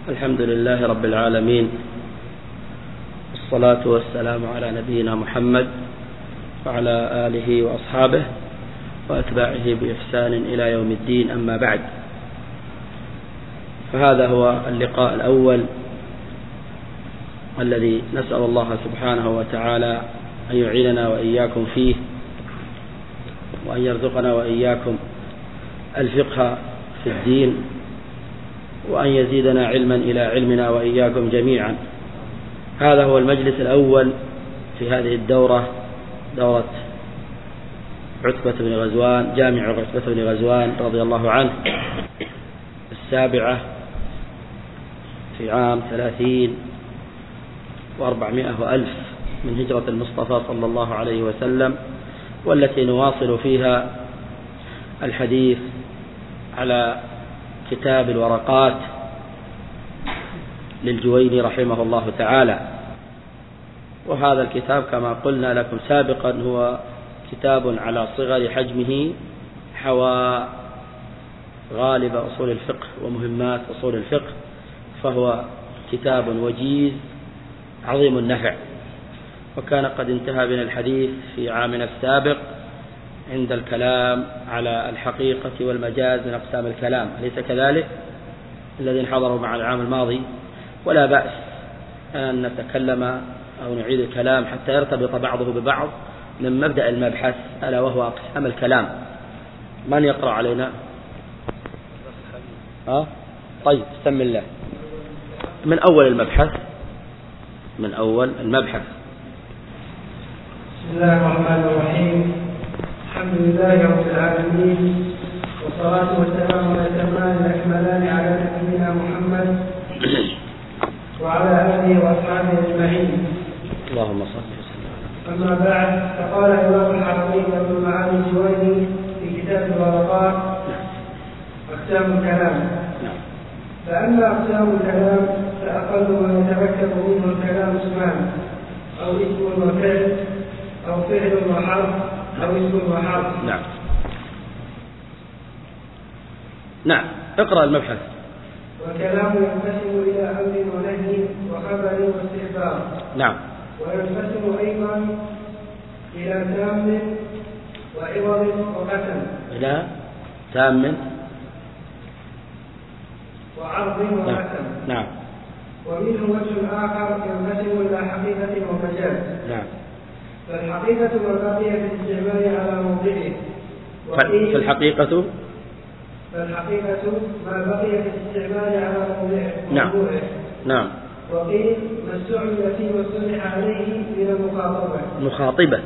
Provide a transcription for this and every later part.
الحمد لله رب العالمين، والصلاة والسلام على نبينا محمد وعلى آله وأصحابه وأتباعه بإحسان إلى يوم الدين. أما بعد، فهذا هو اللقاء الأول الذي نسأل الله سبحانه وتعالى أن يعيننا وإياكم فيه، وأن يرزقنا وإياكم الفقه في الدين، وأن يزيدنا علما إلى علمنا وإياكم جميعا. هذا هو المجلس الأول في هذه الدورة، دورة عتبة بن غزوان، جامع عتبة بن غزوان رضي الله عنه، السابعة في عام 30 و400 وألف من هجرة المصطفى صلى الله عليه وسلم، والتي نواصل فيها الحديث على كتاب الورقات للجويني رحمه الله تعالى. وهذا الكتاب كما قلنا لكم سابقا هو كتاب على صغر حجمه، حوى غالب أصول الفقه ومهمات أصول الفقه، فهو كتاب وجيز عظيم النفع. وكان قد انتهى بنا الحديث في عامنا السابق عند الكلام على الحقيقة والمجاز من أقسام الكلام، أليس كذلك الذين حضروا مع العام الماضي؟ ولا بأس أن نتكلم أو نعيد الكلام حتى يرتبط بعضه ببعض من مبدأ المبحث، ألا وهو أقسام الكلام. من يقرأ علينا؟ طيب، بسم الله، من أول المبحث، من أول المبحث. بسم الله الرحمن الرحيم. الحمد لله رب العالمين، والصلاة والسلام على الأتمان الأكملان على نبينا محمد وعلى آله وأصحابه أجمعين. اللهم صل وسلم. أما بعد، فقال الإمام الحافظ ابن المعالي الجويني في كتاب الورقات: أقسام الكلام. فأما أقسام الكلام فأقل ما يتركب منه الكلام اسمان، أو اسم وفعل، أو فعل وحرف، أو اسم وحرف. نعم، اقرأ المبحث. والكلام ينقسم إلى أمر ونهي وخبر واستخبار. نعم. وينقسم أيضا إلى تام وعوض وقسم. إلى تام وعرض وقسم. نعم. ومنه وجه آخر ينقسم إلى حقيقة ومجاز. نعم. فالحقيقة ما بقي في الاستعمال على موضعه. فالحقيقة ما بقي في الاستعمال على موضعه. نعم. نعم. وقيل ما استعمل فيه واصطلح عليه من المخاطبة.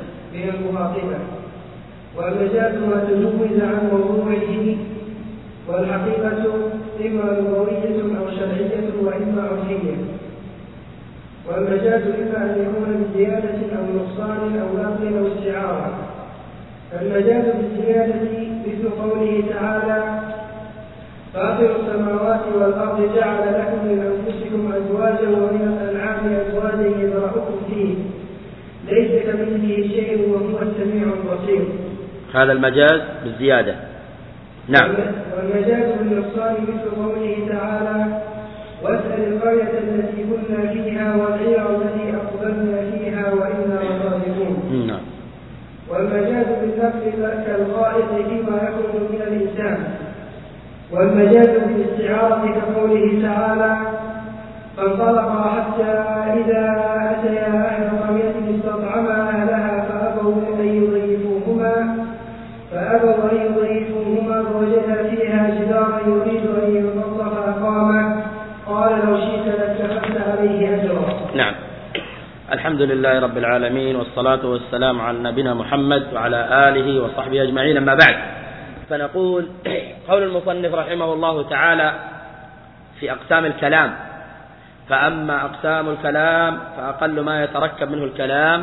والمجاز ما تجوز عن موضوعه. والحقيقة إما لغوية أو شرعية وإما عرفية. والمجاز إما أن يكون بزيادة أو نقصان أو نقل أو استعارة. المجاز بالزيادة مثل قوله تعالى: فاطر السماوات والأرض جعل لكم من أنفسكم أزواجا ومن الأنعام أزواجا يذرأكم فيه ليس كمثله شيء وهو السميع البصير. هذا المجاز بالزيادة. نعم. والمجاز بالنقصان مثل قوله تعالى: واسأل القرية التي كنا فيها والعير التي أقبلنا فيها وإنا لصادقون. نعم. والمجاز بالنقل كالغائط فيما يخرج من الإنسان. والمجاز بالاستعارة كقوله تعالى: فانطلقا حتى إذا أتيا أهل قرية استطعما أهلها فأبوا أن يضيفوهما فوجدا فيها جدارا يريد أن ينقض فأقامه قال لو شئت لاتخذت عليه أجرا. نعم. الحمد لله رب العالمين، والصلاة والسلام على نبينا محمد وعلى آله وصحبه أجمعين. أما بعد، فنقول قول المصنف رحمه الله تعالى في أقسام الكلام: فأما أقسام الكلام فأقل ما يتركب منه الكلام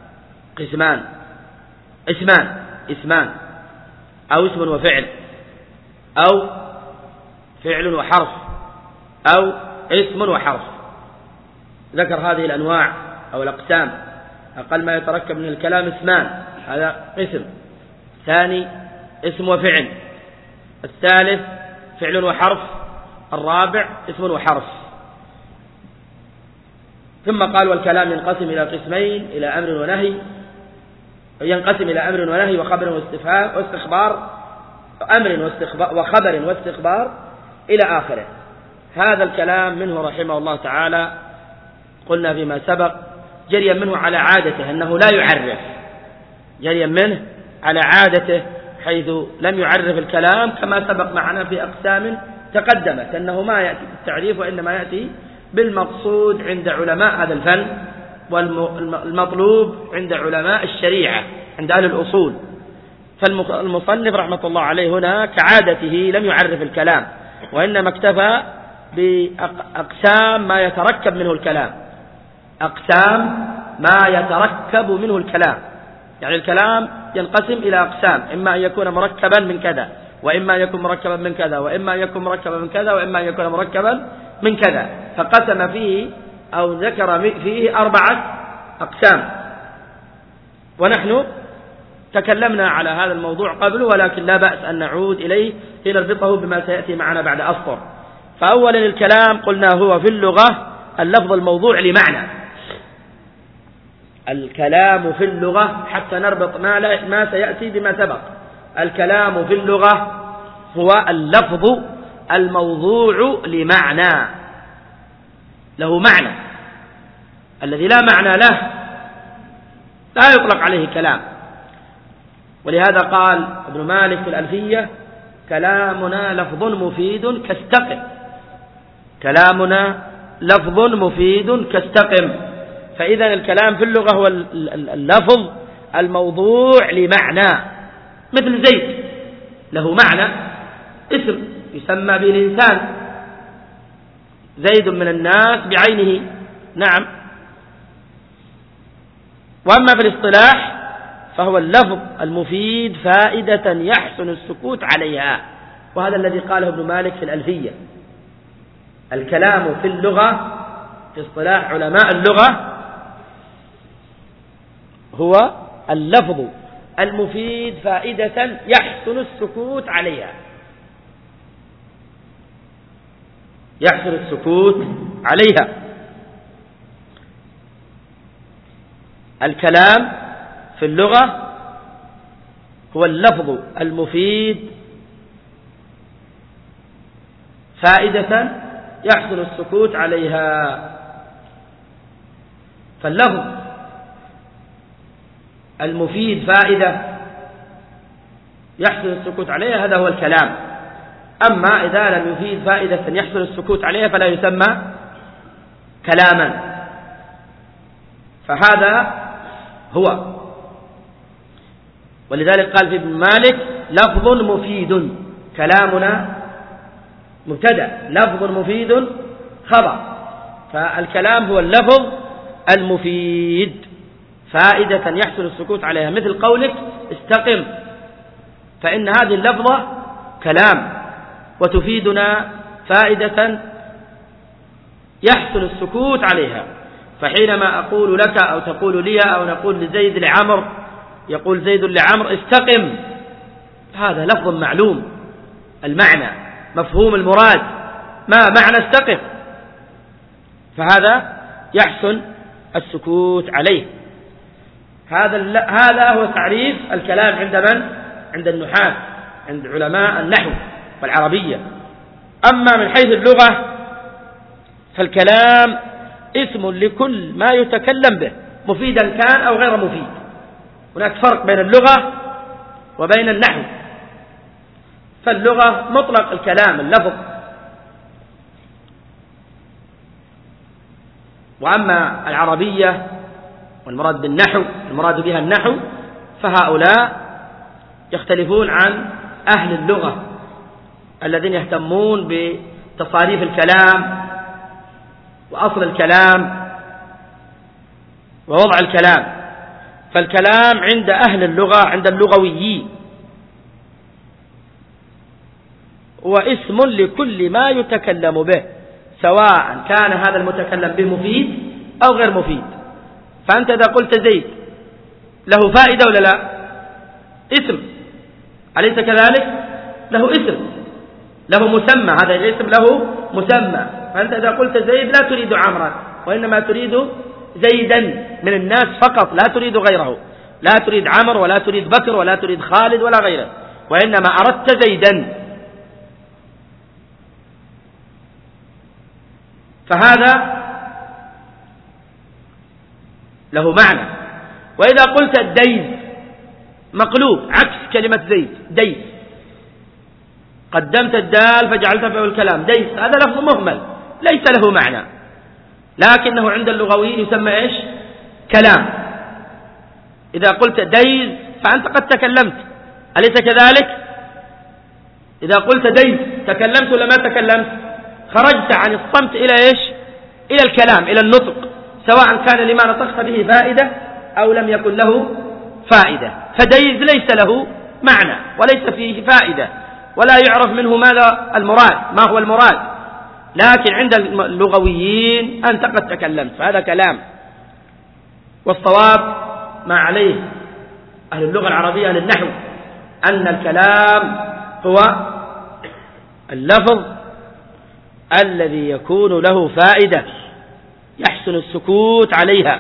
اسمان أو اسم وفعل، أو فعل وحرف، أو اسم وحرف. ذكر هذه الأنواع أو الأقسام. أقل ما يتركب من الكلام اسمان، هذا قسم. ثاني اسم وفعل. الثالث فعل وحرف. الرابع اسم وحرف. ثم قال والكلام ينقسم إلى قسمين، إلى أمر ونهي، ينقسم إلى أمر ونهي وخبر واستخبار، أمر وخبر واستخبار إلى آخره. هذا الكلام منه رحمه الله تعالى قلنا فيما سبق جريا منه على عادته أنه لا يعرف، جريا منه على عادته حيث لم يعرف الكلام كما سبق معنا في أقسام تقدمت أنه ما يأتي بالتعريف وإنما يأتي بالمقصود عند علماء هذا الفن والمطلوب عند علماء الشريعة عند أهل الأصول. فالمصنف رحمة الله عليه هنا كعادته لم يعرف الكلام، وإنما اكتفى بأقسام ما يتركب منه الكلام، أقسام ما يتركب منه الكلام. يعني الكلام ينقسم إلى أقسام، إما أن يكون مركبا من كذا، وإما أن يكون مركبا من كذا، وإما أن يكون مركبا من كذا، وإما أن يكون مركبا من كذا. فقسم فيه أو ذكر فيه 4 أقسام، ونحن تكلمنا على هذا الموضوع قبل، ولكن لا بأس أن نعود إليه لنربطه بما سيأتي معنا بعد أسطر. فأولا الكلام قلنا هو في اللغة اللفظ الموضوع لمعنى. الكلام في اللغة حتى نربط ما سيأتي بما سبق. الكلام في اللغة هو اللفظ الموضوع لمعنى، له معنى. الذي لا معنى له لا يطلق عليه كلام. ولهذا قال ابن مالك في الألفية كلامنا لفظ مفيد كاستقم، كلامنا لفظ مفيد كاستقم. فإذا الكلام في اللغة هو اللفظ الموضوع لمعنى، مثل زيد له معنى اسم يسمى به الإنسان، زيد من الناس بعينه، نعم. وأما في الاصطلاح فهو اللفظ المفيد فائدة يحسن السكوت عليها، وهذا الذي قاله ابن مالك في الألفية. الكلام في اللغة في اصطلاح علماء اللغة هو اللفظ المفيد فائدة يحسن السكوت عليها، يحسن السكوت عليها. الكلام في اللغة هو اللفظ المفيد فائدة يحسن السكوت عليها. فاللفظ المفيد فائدة يحسن السكوت عليها هذا هو الكلام. أما إذا لم يفيد فائدة يحسن السكوت عليها فلا يسمى كلاما. فهذا هو، ولذلك قال في ابن مالك لفظ مفيد، كلامنا مبتدأ، لفظ مفيد خبر. فالكلام هو اللفظ المفيد فائدة يحسن السكوت عليها، مثل قولك استقم، فإن هذه اللفظة كلام وتفيدنا فائدة يحسن السكوت عليها. فحينما أقول لك أو تقول لي أو نقول لزيد لعمر، يقول زيد لعمر استقم، هذا لفظ معلوم المعنى مفهوم المراد، ما معنى استقم؟ فهذا يحسن السكوت عليه. هذا هو تعريف الكلام عند من؟ عند النحاة، عند علماء النحو والعربية. أما من حيث اللغة فالكلام اسم لكل ما يتكلم به مفيدا كان أو غير مفيد. هناك فرق بين اللغة وبين النحو. فاللغة مطلق الكلام اللفظ، وأما العربية والمراد بالنحو المراد بها النحو فهؤلاء يختلفون عن أهل اللغة الذين يهتمون بتصاريف الكلام وأصل الكلام ووضع الكلام. فالكلام عند أهل اللغة عند اللغويين هو اسم لكل ما يتكلم به، سواء كان هذا المتكلم به مفيد أو غير مفيد. فأنت إذا قلت زيد له فائدة ولا لا؟ اسم، أليس كذلك؟ له اسم، له مسمى، هذا الاسم له مسمى. فأنت إذا قلت زيد لا تريد عمرا، وإنما تريد زيدا من الناس فقط، لا تريد غيره، لا تريد عمرو ولا تريد بكر ولا تريد خالد ولا غيره، وإنما أردت زيدا. فهذا له معنى. وإذا قلت الديز مقلوب عكس كلمة زيد، ديز، قدمت الدال فجعلت فيه الكلام ديز، هذا لفظ مهمل ليس له معنى، لكنه عند اللغويين يسمى إيش؟ كلام. إذا قلت ديز فأنت قد تكلمت، أليس كذلك؟ إذا قلت ديز تكلمت ولا ما تكلمت؟ خرجت عن الصمت إلى إيش؟ إلى الكلام، إلى النطق، سواء كان لما نطقت به فائدة أو لم يكن له فائدة. فديز ليس له معنى وليس فيه فائدة ولا يعرف منه ماذا المراد، ما هو المراد، لكن عند اللغويين أنت قد تكلمت فهذا كلام. والصواب ما عليه أهل اللغة العربية أهل النحو أن الكلام هو اللفظ الذي يكون له فائدة يحسن السكوت عليها.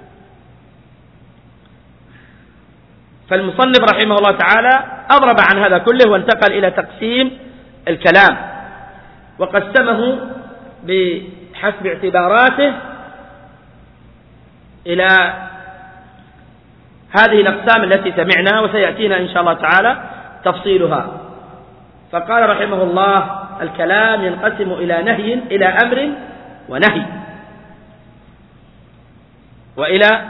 فالمصنف رحمه الله تعالى أضرب عن هذا كله وانتقل إلى تقسيم الكلام، وقسمه بحسب اعتباراته إلى هذه الأقسام التي سمعنا، وسيأتينا إن شاء الله تعالى تفصيلها. فقال رحمه الله: الكلام ينقسم إلى نهي، إلى أمر ونهي، وإلى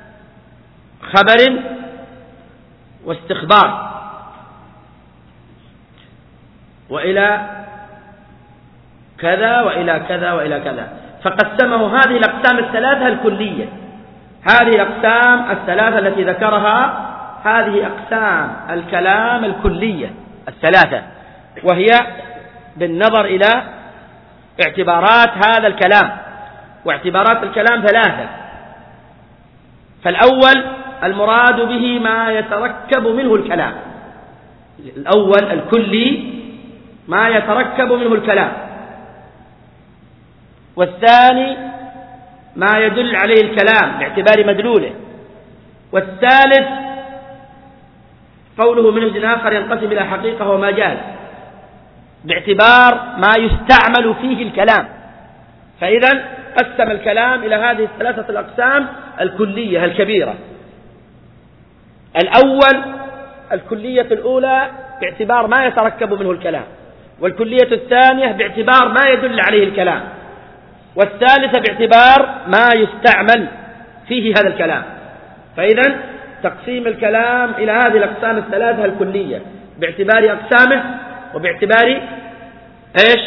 خبر واستخبار، وإلى كذا وإلى كذا وإلى كذا. فقسمه هذه الأقسام الثلاثة الكلية، هذه الأقسام الثلاثة التي ذكرها هذه أقسام الكلام الكلية الثلاثة، وهي بالنظر إلى اعتبارات هذا الكلام، واعتبارات الكلام ثلاثة. فالأول المراد به ما يتركب منه الكلام، الأول الكلي ما يتركب منه الكلام، والثاني ما يدل عليه الكلام باعتبار مدلوله، والثالث قوله من وجه آخر ينقسم إلى حقيقة ومجاز باعتبار ما يستعمل فيه الكلام. فإذا قسم الكلام إلى هذه الثلاثة الأقسام الكلية الكبيرة. الأول الكلية الأولى باعتبار ما يتركب منه الكلام، والكلية الثانية باعتبار ما يدل عليه الكلام، والثالثة باعتبار ما يستعمل فيه هذا الكلام. فإذا تقسيم الكلام إلى هذه الأقسام الثلاثة الكلية باعتبار أقسامه وباعتبار إيش؟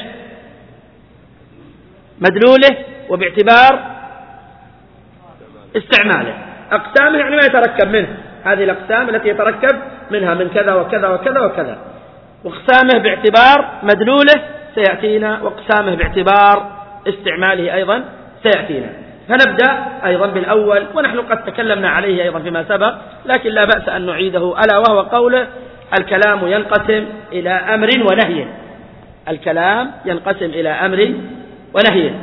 مدلوله، وباعتبار استعماله. أقسامه يعني ما يتركب منه، هذه الأقسام التي يتركب منها من كذا وكذا وكذا وكذا. وأقسامه باعتبار مدلوله سيأتينا، وأقسامه باعتبار استعماله أيضا سيأتينا. فنبدأ أيضا بالأول، ونحن قد تكلمنا عليه أيضا فيما سبق، لكن لا بأس أن نعيده، ألا وهو قوله: الكلام ينقسم إلى أمر ونهي. الكلام ينقسم إلى أمر ونهي.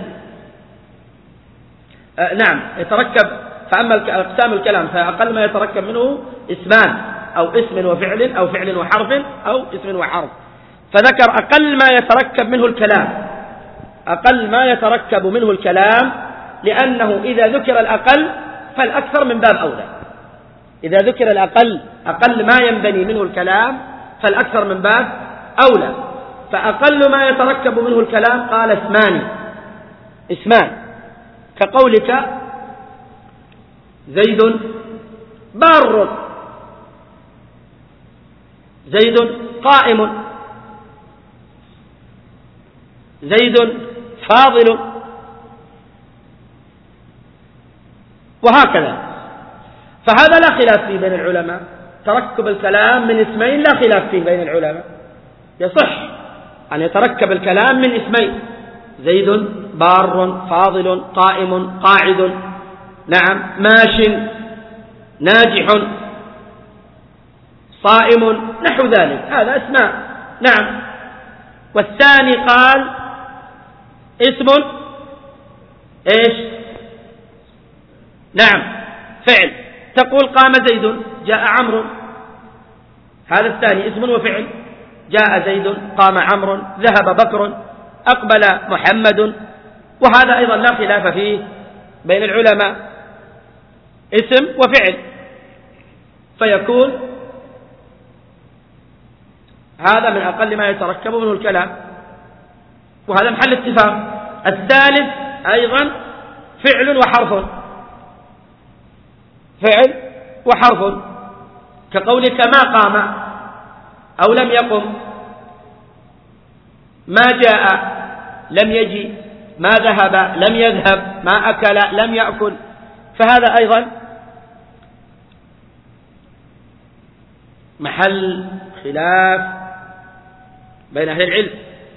نعم يتركب. فأما أقسام الكلام فأقل ما يتركب منه اسمان، أو اسم وفعل، أو فعل وحرف، أو اسم وحرف. فذكر أقل ما يتركب منه الكلام، أقل ما يتركب منه الكلام، لأنه إذا ذكر الأقل فالأكثر من باب أولى. إذا ذكر الأقل، أقل ما ينبني منه الكلام، فالأكثر من باب أولى. فأقل ما يتركب منه الكلام قال اسمان، كقولك: زيد بار، زيد قائم، زيد فاضل، وهكذا. فهذا لا خلاف فيه بين العلماء، تركب الكلام من اسمين لا خلاف فيه بين العلماء، يصح أن يتركب الكلام من اسمين: زيد بار، فاضل، قائم، قاعد، نعم، ماش، ناجح، صائم، نحو ذلك، هذا اسماء. نعم. والثاني قال اسم ايش؟ نعم فعل، تقول قام زيد جاء عمرو، هذا الثاني اسم وفعل، جاء زيد قام عمرو ذهب بكر أقبل محمد، وهذا أيضا لا خلاف فيه بين العلماء، اسم وفعل، فيكون هذا من أقل ما يتركب منه الكلام، وهذا محل اتفاق. الثالث أيضا فعل وحرف، فعل وحرف، كقولك ما قام أو لم يقم، ما جاء لم يجي، ما ذهب لم يذهب، ما أكل لم يأكل، فهذا أيضا محل خلاف بين أهل العلم،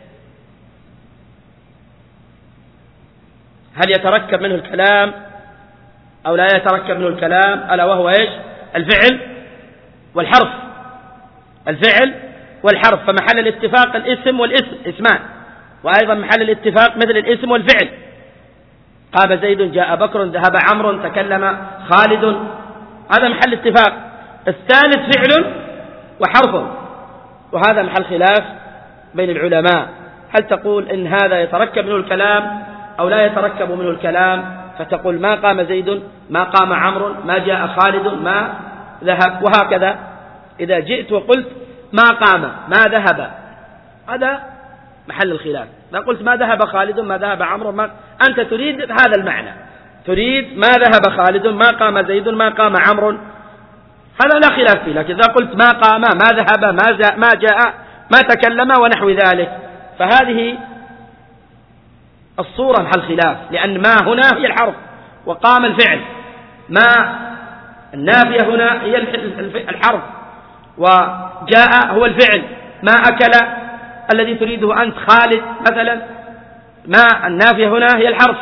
هل يتركب منه الكلام أو لا يتركب منه الكلام، ألا وهو إيش؟ الفعل والحرف، الفعل والحرف، فمحل الاتفاق الاسم والاسم اسمان، وأيضا محل الاتفاق مثل الاسم والفعل، قام زيد جاء بكر ذهب عمرو تكلم خالد، هذا محل اتفاق. الثالث فعل وحرف، وهذا محل خلاف بين العلماء، هل تقول إن هذا يتركب منه الكلام أو لا يتركب منه الكلام، فتقول ما قام زيد، ما قام عمرو، ما جاء خالد، ما ذهب، وهكذا. إذا جئت وقلت ما قام ما ذهب، هذا محل الخلاف. ما قلت ما ذهب خالد ما ذهب عمرو، ما أنت تريد هذا المعنى، تريد ما ذهب خالد ما قام زيد ما قام عمرو، هذا لا خلاف فيه. لكن إذا قلت ما قام ما ذهب ما جاء ما تكلم ونحو ذلك، فهذه الصورة محل خلاف، لأن ما هنا هي الحرف وقام الفعل، ما النافية هنا هي الحرف وجاء هو الفعل، ما أكل الذي تريده أنت خالد مثلا، ما النافية هنا هي الحرف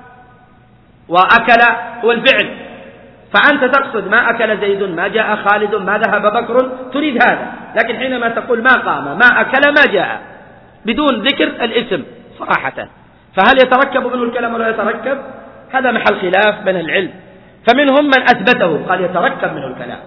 وأكل هو الفعل، فأنت تقصد ما أكل زيد ما جاء خالد ما ذهب بكر، تريد هذا. لكن حينما تقول ما قام ما أكل ما جاء بدون ذكر الاسم صراحة، فهل يتركب منه الكلام ولا يتركب؟ هذا محل خلاف بين العلم، فمنهم من أثبته قال يتركب منه الكلام،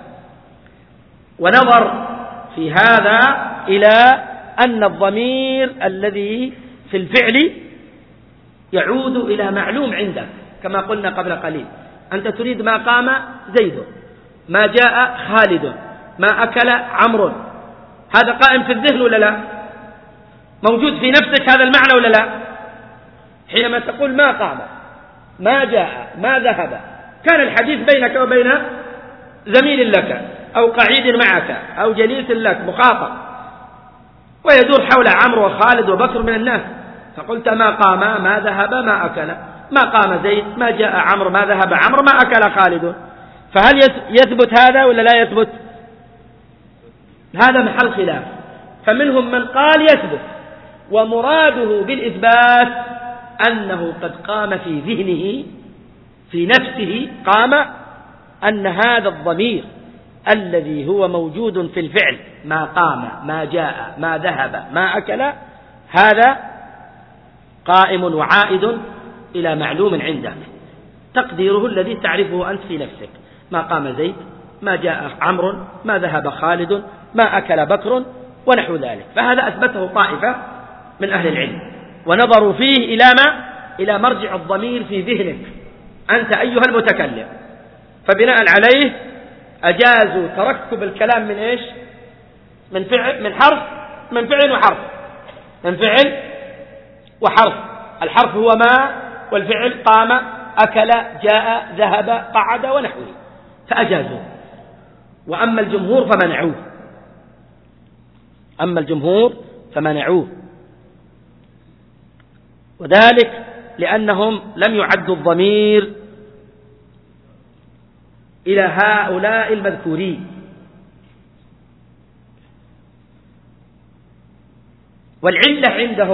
ونظر في هذا إلى أن الضمير الذي في الفعل يعود إلى معلوم عندك، كما قلنا قبل قليل، أنت تريد ما قام زيد ما جاء خالد ما أكل عمرو، هذا قائم في الذهن ولا لا؟ موجود في نفسك هذا المعنى ولا لا؟ حينما تقول ما قام ما جاء ما ذهب، كان الحديث بينك وبين زميل لك أو قعيد معك أو جليس لك مخاطب، ويدور حول عمرو وخالد وبكر من الناس، فقلت ما قام ما ذهب ما أكل، ما قام زيد ما جاء عمرو ما ذهب عمرو ما أكل خالد، فهل يثبت هذا ولا لا يثبت؟ هذا محل خلاف، فمنهم من قال يثبت، ومراده بالإثبات أنه قد قام في ذهنه في نفسه، قام أن هذا الضمير الذي هو موجود في الفعل ما قام ما جاء ما ذهب ما أكل، هذا قائم وعائد إلى معلوم عندك تقديره الذي تعرفه أنت في نفسك، ما قام زيد ما جاء عمرو ما ذهب خالد ما أكل بكر ونحو ذلك. فهذا أثبته طائفة من أهل العلم، ونظروا فيه إلى مرجع الضمير في ذهنك أنت أيها المتكلم، فبناء عليه أجازوا تركب الكلام من إيش؟ من فعل، من حرف، من فعل وحرف، من فعل وحرف. الحرف هو ما، والفعل قام أكل جاء ذهب قعد ونحوه، فأجازوا. وأما الجمهور فمنعوه، أما الجمهور فمنعوه، وذلك لأنهم لم يعدوا الضمير إلى هؤلاء المذكورين، والعلة عندهم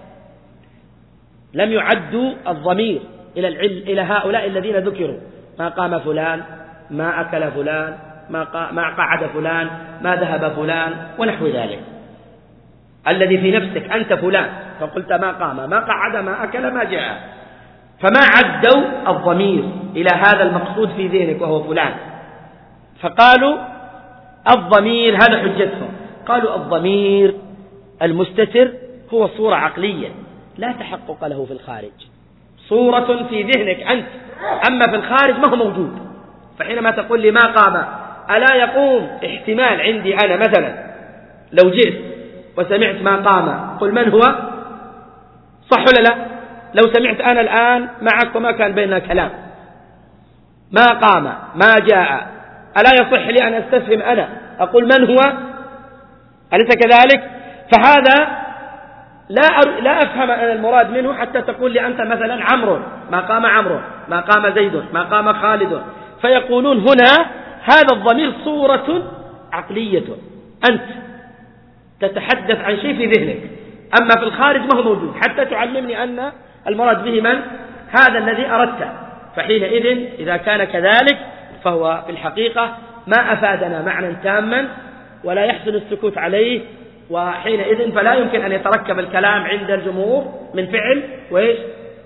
لم يعدوا الضمير إلى هؤلاء الذين ذكروا، ما قام فلان ما أكل فلان ما قعد فلان ما ذهب فلان ونحو ذلك، الذي في نفسك أنت فلان، فقلت ما قام ما قعد ما أكل ما جاء، فما عدوا الضمير إلى هذا المقصود في ذهنك وهو فلان. فقالوا الضمير، هذا حجتهم، قالوا الضمير المستتر هو صورة عقلية لا تحقق له في الخارج، صورة في ذهنك أنت، أما في الخارج ما هو موجود. فحينما تقول لي ما قام، ألا يقوم احتمال عندي أنا مثلا لو جئت وسمعت ما قام قل من هو، صح ولا لا؟ لو سمعت أنا الآن معك وما كان بيننا كلام، ما قام ما جاء، ألا يصح لي أن أستفهم أنا أقول من هو؟ أليس كذلك؟ فهذا لا أفهم أنا المراد منه حتى تقول لي أنت مثلا عمرو، ما قام عمرو، ما قام زيد، ما قام خالد. فيقولون هنا هذا الضمير صورة عقلية، أنت تتحدث عن شيء في ذهنك، أما في الخارج ما هو موجود حتى تعلمني أن المراد به من؟ هذا الذي أردته. فحينئذ إذا كان كذلك فهو في الحقيقة ما أفادنا معنى تاما ولا يحسن السكوت عليه، وحينئذ فلا يمكن أن يتركب الكلام عند الجمهور من فعل وإيش؟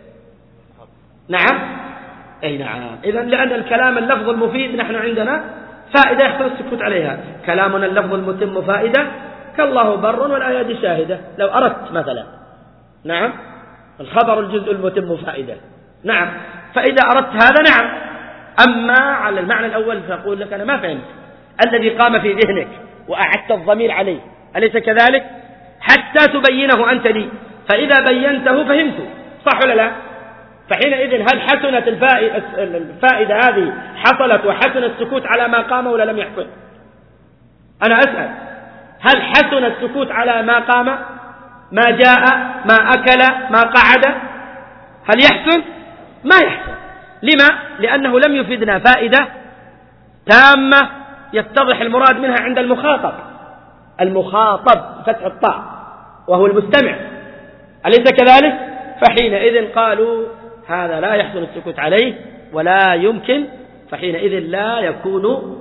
نعم، أي نعم. إذن لأن الكلام اللفظ المفيد نحن عندنا فائدة يحسن السكوت عليها، كلامنا اللفظ المتم فائدة كالله بر والآيات شاهدة لو أردت مثلا، نعم، الخبر الجزء المتم فائدة، نعم. فإذا أردت هذا نعم. أما على المعنى الأول فأقول لك أنا ما فهمت الذي قام في ذهنك وأعدت الضمير عليه، أليس كذلك؟ حتى تبينه أنت لي، فإذا بينته فهمت، صح ولا لا؟ فحينئذ هل حسنت الفائدة هذه حصلت وحسن السكوت على ما قام ولا لم يحسن؟ أنا أسأل، هل حسن السكوت على ما قام، ما جاء، ما أكل، ما قعد؟ هل يحسن؟ ما يحسن. لما؟ لأنه لم يفيدنا فائدة تامة يتضح المراد منها عند المخاطب، المخاطب فتح الطاء وهو المستمع، أليس كذلك؟ فحينئذ قالوا هذا لا يحسن السكوت عليه ولا يمكن، فحينئذ لا يكون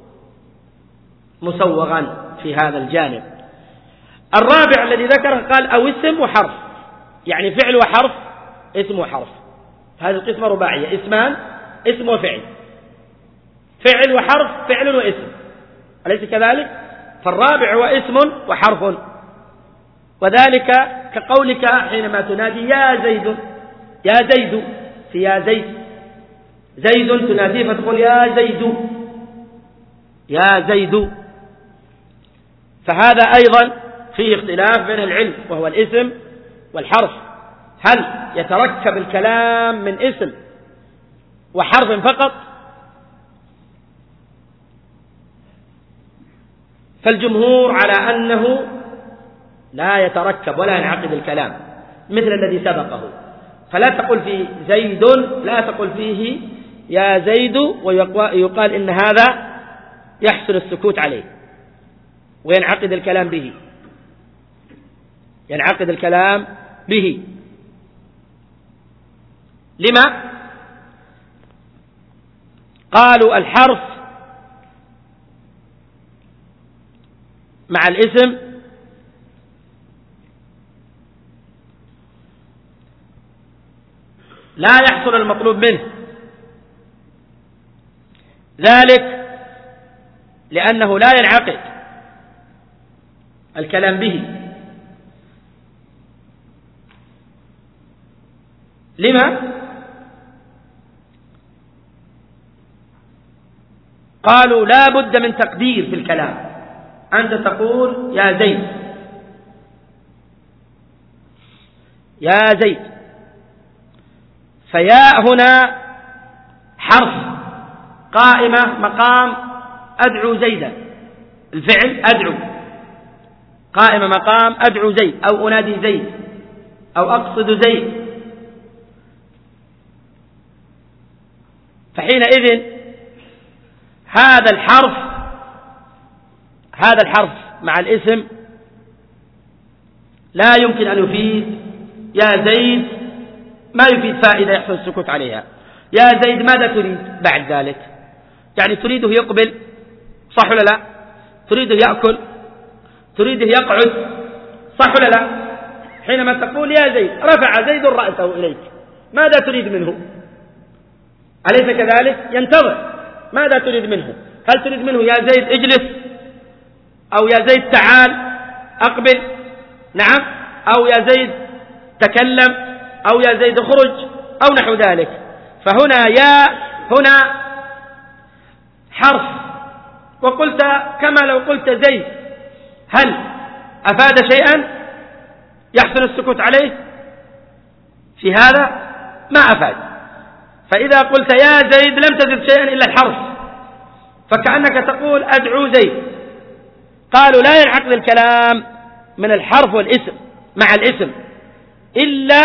مسوغا في هذا الجانب. الرابع الذي ذكره قال أو اسم وحرف، يعني فعل وحرف، اسم وحرف، هذه القسمة رباعية، اسمان، اسم وفعل، فعل وحرف، فعل واسم، أليس كذلك؟ فالرابع هو اسم وحرف، وذلك كقولك حينما تنادي يا زيد، يا زيد، في يا زيد، زيد تناديه فتقول يا زيد، يا زيد. فهذا أيضا فيه اختلاف بين العلم وهو الاسم والحرف، هل يتركب الكلام من اسم وحرف فقط؟ فالجمهور على أنه لا يتركب ولا ينعقد الكلام مثل الذي سبقه، فلا تقل في زيد، لا تقل فيه يا زيد ويقال إن هذا يحسن السكوت عليه وينعقد الكلام به، ينعقد الكلام به. لما؟ قالوا الحرف مع الاسم لا يحصل المطلوب منه، ذلك لأنه لا ينعقد الكلام به. لما؟ قالوا لا بد من تقدير في الكلام، أنت تقول يا زيد، يا زيد، فياء هنا حرف قائمة مقام أدعو زيدا، الفعل أدعو قائمة مقام أدعو زيد أو أنادي زيد أو أقصد زيد. فحينئذ هذا الحرف مع الاسم لا يمكن أن يفيد يا زيد، ما يفيد فائدة يحصل السكوت عليها. يا زيد ماذا تريد بعد ذلك؟ يعني تريده يقبل، صح ولا لا؟ تريده يأكل، تريده يقعد، صح ولا لا؟ حينما تقول يا زيد رفع زيد رأسه إليك، ماذا تريد منه؟ أليس كذلك؟ ينتظر. ماذا تريد منه؟ هل تريد منه يا زيد اجلس، أو يا زيد تعال أقبل، نعم، أو يا زيد تكلم، أو يا زيد اخرج، أو نحو ذلك. فهنا يا هنا حرف، وقلت كما لو قلت زيد، هل أفاد شيئا يحسن السكوت عليه في هذا؟ ما أفاد. فإذا قلت يا زيد لم تزد شيئا إلا الحرف، فكأنك تقول أدعو زيد. قالوا لا ينعقد الكلام من الحرف والاسم مع الاسم إلا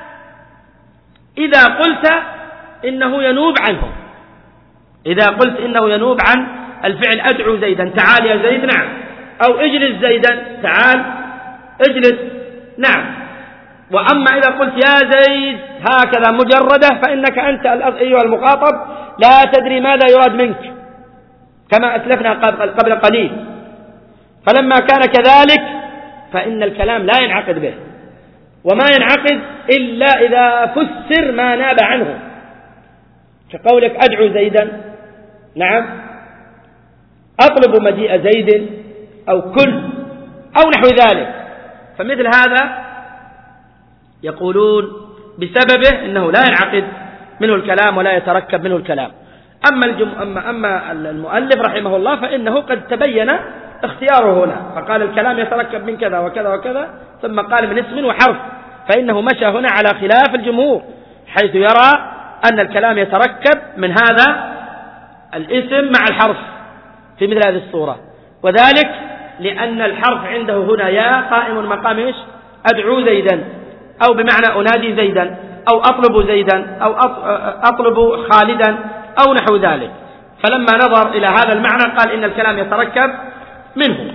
إذا قلت إنه ينوب عنه. إذا قلت إنه ينوب عن الفعل أدعو زيدا، تعال يا زيد، نعم، أو اجلس زيدا، تعال اجلس، نعم. وأما إذا قلت يا زيد هكذا مجردة فإنك أنت أيها المخاطب لا تدري ماذا يراد منك، كما أسلفنا قبل قليل. فلما كان كذلك فإن الكلام لا ينعقد به، وما ينعقد إلا إذا فسر ما ناب عنه، كقولك أدعو زيدا، نعم، أطلب مجيء زيد، أو كل، أو نحو ذلك. فمثل هذا يقولون بسببه إنه لا ينعقد منه الكلام ولا يتركب منه الكلام. أما المؤلف رحمه الله فإنه قد تبين اختياره هنا، فقال الكلام يتركب من كذا وكذا وكذا، ثم قال من اسم وحرف، فإنه مشى هنا على خلاف الجمهور، حيث يرى أن الكلام يتركب من هذا الاسم مع الحرف في مثل هذه الصورة، وذلك لأن الحرف عنده هنا يا قائم مقام إيش؟ أدعو زيدا، أو بمعنى أنادي زيدا، أو أطلب زيدا، أو أطلب خالدا، أو نحو ذلك. فلما نظر إلى هذا المعنى قال إن الكلام يتركب منه،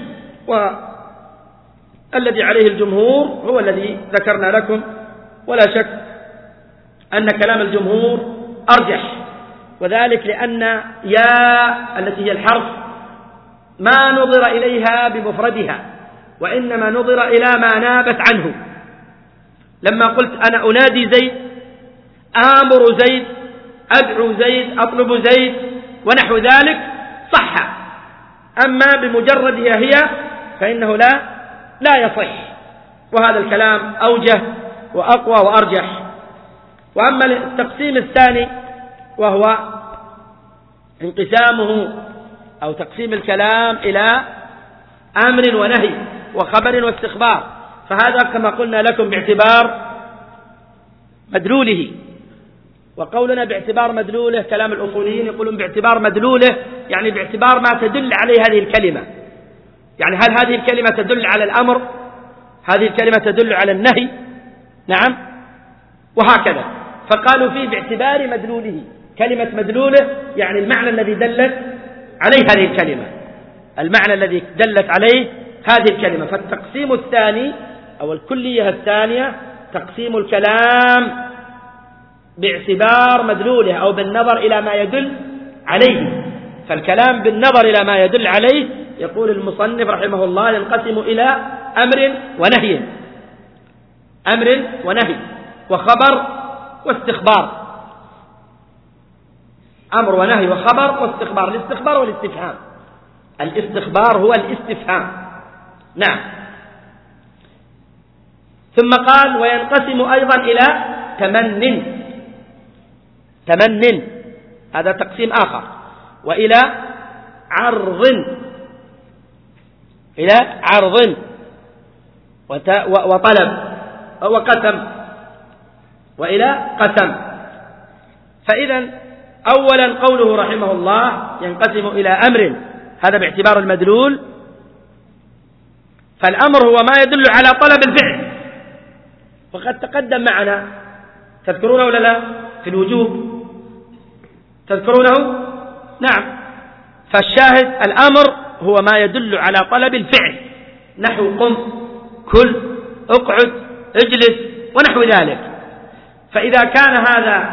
والذي عليه الجمهور هو الذي ذكرنا لكم، ولا شك أن كلام الجمهور أرجح، وذلك لأن يا التي هي الحرف ما نظر إليها بمفردها، وإنما نظر إلى ما نابت عنه. لما قلت أنا أنادي زيد، آمر زيد، أدعو زيد، أطلب زيد ونحو ذلك صح، أما بمجردها هي فإنه لا يصح، وهذا الكلام أوجه وأقوى وأرجح. وأما التقسيم الثاني وهو انقسامه أو تقسيم الكلام إلى أمر ونهي وخبر واستخبار، فهذا كما قلنا لكم باعتبار مدلوله. وقولنا باعتبار مدلوله كلام الأصوليين يقولون باعتبار مدلوله، يعني باعتبار ما تدل عليه هذه الكلمة. يعني هل هذه الكلمة تدل على الأمر؟ هذه الكلمة تدل على النهي؟ نعم، وهكذا. فقالوا فيه باعتبار مدلوله، كلمة مدلوله يعني المعنى الذي دلت عليه هذه الكلمة، المعنى الذي دلت عليه هذه الكلمة. فالتقسيم الثاني أو الكلية الثانية تقسيم الكلام باعتبار مدلوله أو بالنظر إلى ما يدل عليه. فالكلام بالنظر إلى ما يدل عليه يقول المصنف رحمه الله ينقسم إلى أمر ونهي، أمر ونهي وخبر واستخبار، أمر ونهي وخبر واستخبار. الاستخبار والاستفهام، الاستخبار هو الاستفهام، نعم. ثم قال وينقسم أيضا إلى تمن، هذا تقسيم آخر، وإلى عرض، إلى عرض وطلب وقسم، وإلى قسم. فإذا أولا قوله رحمه الله ينقسم إلى أمر، هذا باعتبار المدلول، فالأمر هو ما يدل على طلب الفعل، وقد تقدم معنا، تذكرونه ولا لا؟ في الوجوب تذكرونه؟ نعم. فالشاهد الأمر هو ما يدل على طلب الفعل، نحو قم، كل، اقعد، اجلس ونحو ذلك. فإذا كان هذا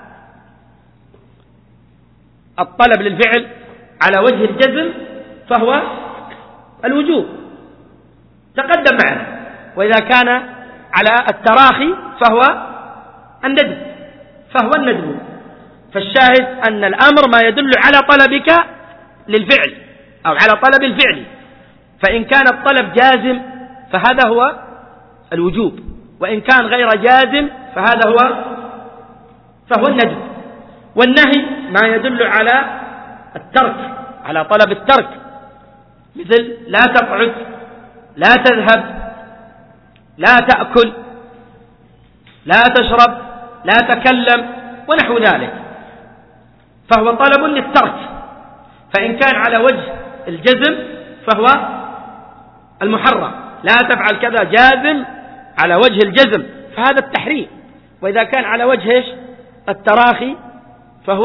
الطلب للفعل على وجه الجزم فهو الوجوب تقدم معنا، وإذا كان على التراخي فهو الندب، فالشاهد أن الأمر ما يدل على طلبك للفعل أو على طلب الفعل، فإن كان الطلب جازم فهذا هو الوجوب، وإن كان غير جازم فهو الندب. والنهي ما يدل على الترك، على طلب الترك، مثل لا تقعد، لا تذهب، لا تأكل، لا تشرب، لا تكلم ونحو ذلك، فهو طلب للترك. فإن كان على وجه الجزم فهو المحرم، لا تفعل كذا جازم على وجه الجزم فهذا التحريم. وإذا كان على وجه التراخي فهو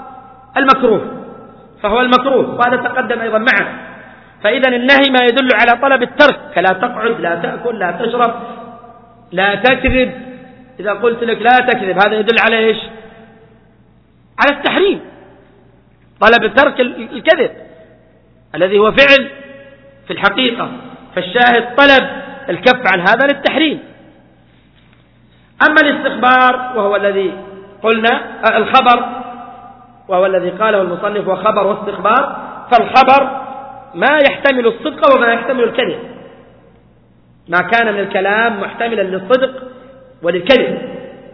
المكروه، وهذا تقدم أيضا معنا. فإذا النهي ما يدل على طلب الترك، كلا تقعد، لا تأكل، لا تشرب، لا تكذب. إذا قلت لك لا تكذب هذا يدل على إيش؟ على التحريم، طلب ترك الكذب الذي هو فعل في الحقيقة، فالشاهد طلب الكف عن هذا للتحريم. أما الاستخبار وهو الذي قلنا الخبر وهو الذي قاله المصنف وخبر واستخبار، فالخبر ما يحتمل الصدق وما يحتمل الكذب، ما كان من الكلام محتملا للصدق وللكذب.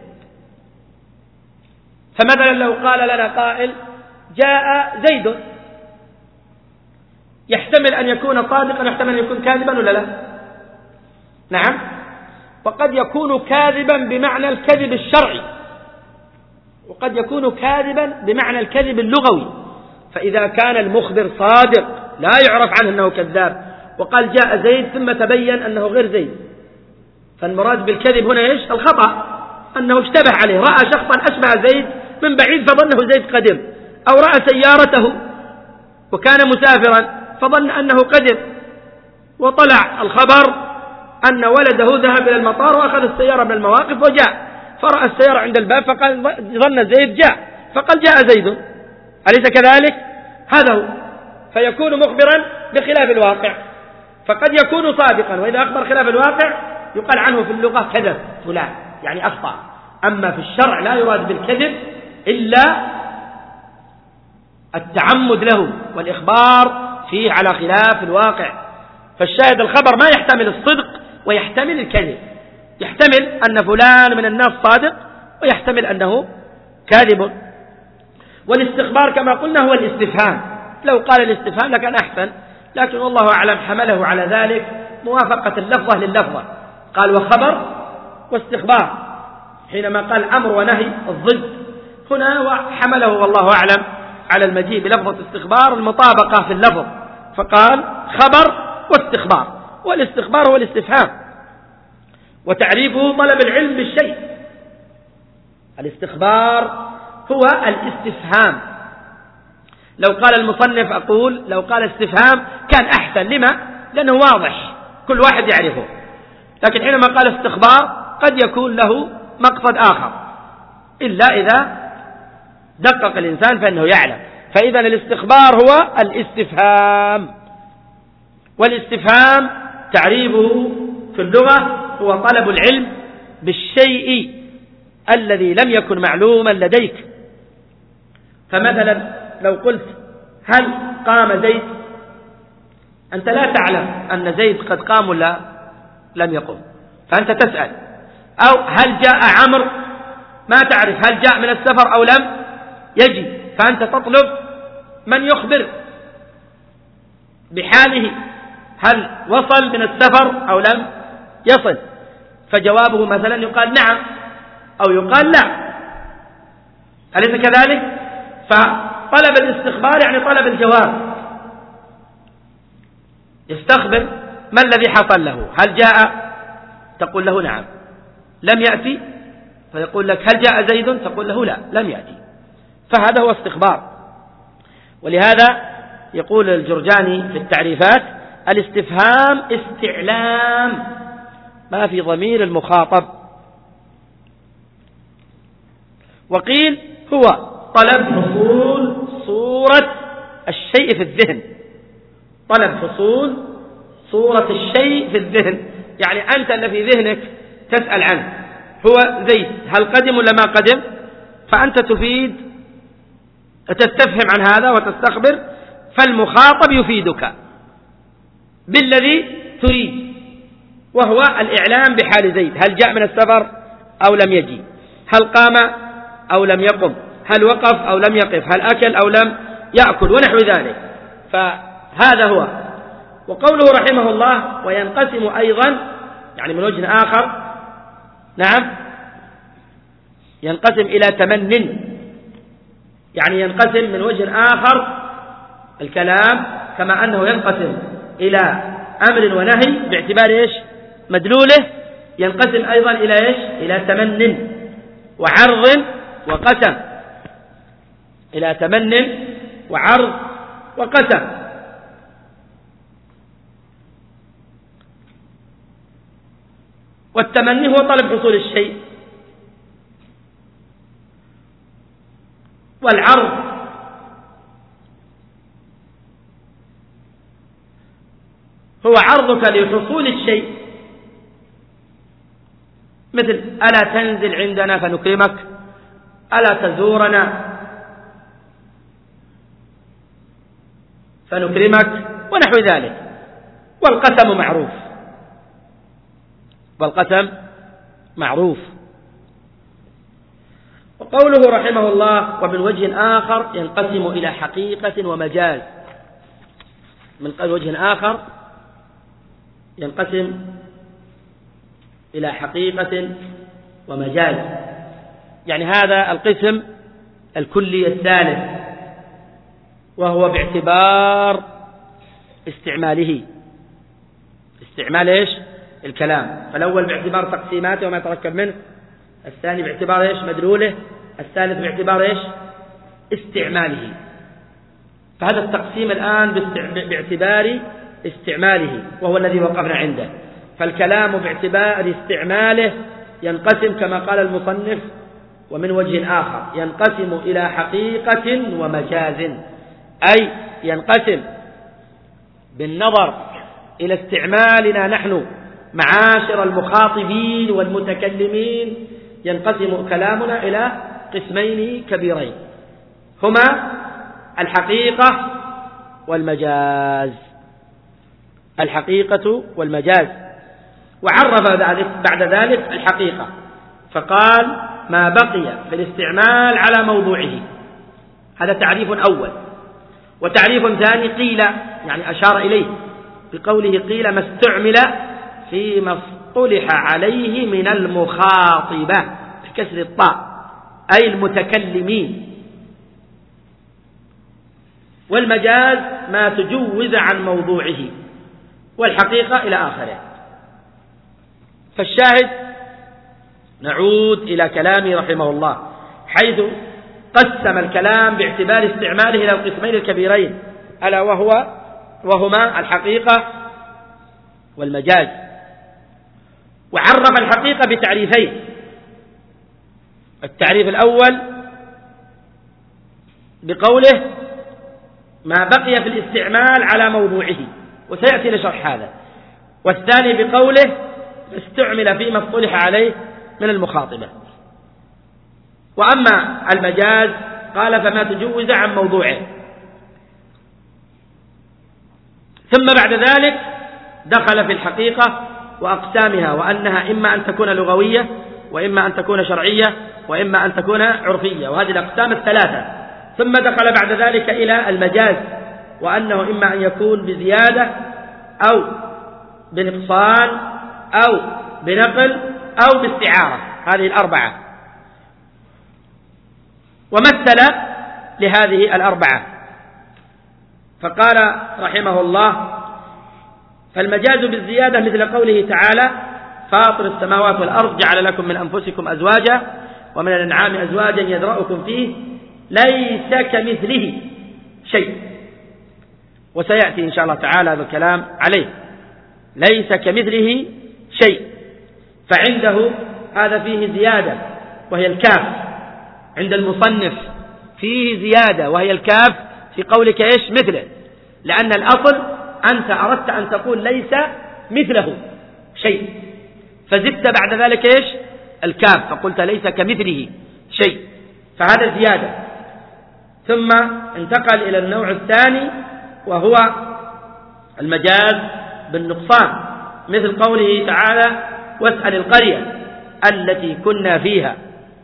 فمثلا لو قال لنا قائل جاء زيد، يحتمل أن يكون صادقا ويحتمل أن يكون كاذبا ولا لا؟ نعم، وقد يكون كاذبا بمعنى الكذب الشرعي، وقد يكون كاذبا بمعنى الكذب اللغوي. فإذا كان المخبر صادق لا يعرف عنه أنه كذاب، وقال جاء زيد ثم تبين أنه غير زيد، فالمراد بالكذب هنا إيش؟ الخطأ، أنه اشتبه عليه، رأى شخصا أشبه زيد من بعيد فظنه زيد قدم، أو رأى سيارته وكان مسافرا فظن أنه قدم، وطلع الخبر أن ولده ذهب إلى المطار وأخذ السيارة من المواقف وجاء، فرأى السيارة عند الباب فقال ظن زيد جاء، فقال جاء زيد، أليس كذلك؟ هذا هو. فيكون مخبرا بخلاف الواقع، فقد يكون صادقا، وإذا أخبر خلاف الواقع يقال عنه في اللغة كذب فلان، يعني أخطأ. أما في الشرع لا يراد بالكذب إلا التعمد له والإخبار فيه على خلاف الواقع. فالشاهد الخبر ما يحتمل الصدق ويحتمل الكذب، يحتمل أن فلان من الناس صادق ويحتمل أنه كاذب. والاستخبار كما قلنا هو الاستفهام، لو قال الاستفهام لكان أحسن، لكن والله أعلم حمله على ذلك موافقة اللفظة لللفظة، قال وخبر واستخبار، حينما قال أمر ونهي الضد هنا وحمله والله أعلم على المجيء بلفظة استخبار المطابقة في اللفظ، فقال خبر واستخبار. والاستخبار هو الاستفهام، وتعريفه طلب العلم بالشيء. الاستخبار هو الاستفهام. لو قال المصنف أقول لو قال استفهام كان أحسن، لما؟ لأنه واضح كل واحد يعرفه، لكن حينما قال استخبار قد يكون له مقصد آخر، إلا إذا دقق الإنسان فإنه يعلم. فإذا الاستخبار هو الاستفهام، والاستفهام تعريفه في اللغة هو طلب العلم بالشيء الذي لم يكن معلوما لديك. فمثلا لو قلت هل قام زيد، أنت لا تعلم أن زيد قد قام ولا لم يقم، فأنت تسأل. أو هل جاء عمرو، ما تعرف هل جاء من السفر أو لم يجي، فأنت تطلب من يخبر بحاله، هل وصل من السفر أو لم يصل، فجوابه مثلا يقال نعم أو يقال لا، أليس كذلك؟ فطلب الاستخبار يعني طلب الجواب، يستخبر ما الذي حصل له، هل جاء تقول له نعم، لم يأتي فيقول لك هل جاء زيد تقول له لا لم يأتي، فهذا هو استخبار. ولهذا يقول الجرجاني في التعريفات الاستفهام استعلام ما في ضمير المخاطب. وقيل هو طلب حصول صورة الشيء في الذهن، طلب حصول صورة الشيء في الذهن، يعني أنت اللي في ذهنك تسأل عنه، هو زيد هل قدم ولا ما قدم، فأنت تفيد تستفهم عن هذا وتستخبر، فالمخاطب يفيدك بالذي تريد، وهو الإعلام بحال زيد، هل جاء من السفر أو لم يجي، هل قام أو لم يقم، هل وقف أو لم يقف، هل أكل أو لم يأكل، ونحو ذلك. فهذا هو. وقوله رحمه الله وينقسم أيضا، يعني من وجه آخر، نعم، ينقسم إلى تمن، يعني ينقسم من وجه آخر الكلام، كما أنه ينقسم إلى أمر ونهي باعتبار إيش مدلوله، ينقسم أيضا إلى إيش إلى تمن وعرض وقسم، إلى تمن وعرض وقسم. والتمني هو طلب حصول الشيء، والعرض هو عرضك لحصول الشيء، مثل ألا تنزل عندنا فنكرمك، ألا تزورنا فنكرمك، ونحو ذلك. والقسم معروف، والقسم معروف. وقوله رحمه الله ومن وجه آخر ينقسم إلى حقيقة ومجاز، من وجه آخر ينقسم إلى حقيقة ومجاز، يعني هذا القسم الكلي الثالث، وهو باعتبار استعماله، استعمال إيش الكلام. فالأول باعتبار تقسيماته وما يتركب منه، الثاني باعتبار إيش مدلوله، الثالث باعتبار إيش استعماله. فهذا التقسيم الآن باعتبار استعماله، وهو الذي وقفنا عنده. فالكلام باعتبار استعماله ينقسم كما قال المصنف ومن وجه آخر، ينقسم إلى حقيقة ومجاز، أي ينقسم بالنظر إلى استعمالنا نحن معاشر المخاطبين والمتكلمين، ينقسم كلامنا إلى قسمين كبيرين، هما الحقيقة والمجاز، الحقيقة والمجاز. وعرف بعد ذلك الحقيقة فقال ما بقي في الاستعمال على موضوعه، هذا تعريف أول. وتعريف ثاني قيل، يعني أشار إليه بقوله قيل ما استعمل فيما اصطلح عليه من المخاطبة بكسر الطاء، أي المتكلمين. والمجاز ما تجوز عن موضوعه، والحقيقة إلى آخره. فالشاهد نعود إلى كلامه رحمه الله، حيث قسم الكلام باعتبار استعماله إلى القسمين الكبيرين، ألا وهما الحقيقة والمجاز. وعرف الحقيقة بتعريفين، التعريف الأول بقوله ما بقي في الاستعمال على موضوعه، وسيأتي لشرح هذا. والثاني بقوله استعمل فيما اصطلح عليه من المخاطبة. وأما المجاز قال فما تجوز عن موضوعه. ثم بعد ذلك دخل في الحقيقة وأقسامها، وأنها إما أن تكون لغوية، وإما أن تكون شرعية، وإما أن تكون عرفية، وهذه الأقسام الثلاثة. ثم دخل بعد ذلك إلى المجاز، وأنه إما أن يكون بزيادة أو بنقصان أو بنقل أو باستعارة، هذه الأربعة. ومثل لهذه الأربعة فقال رحمه الله فالمجاز بالزيادة مثل قوله تعالى فاطر السماوات والأرض جعل لكم من أنفسكم أزواجا ومن الأنعام أزواجا يذرأكم فيه ليس كمثله شيء، وسيأتي إن شاء الله تعالى هذا الكلام عليه. ليس كمثله شيء، فعنده هذا فيه زيادة وهي الكاف، عند المصنف فيه زيادة وهي الكاف في قولك إيش مثله، لأن الأصل أنت أردت أن تقول ليس مثله شيء، فزدت بعد ذلك إيش الكاف، فقلت ليس كمثله شيء، فهذا زيادة. ثم انتقل إلى النوع الثاني وهو المجاز بالنقصان، مثل قوله تعالى واسأل القرية التي كنا فيها.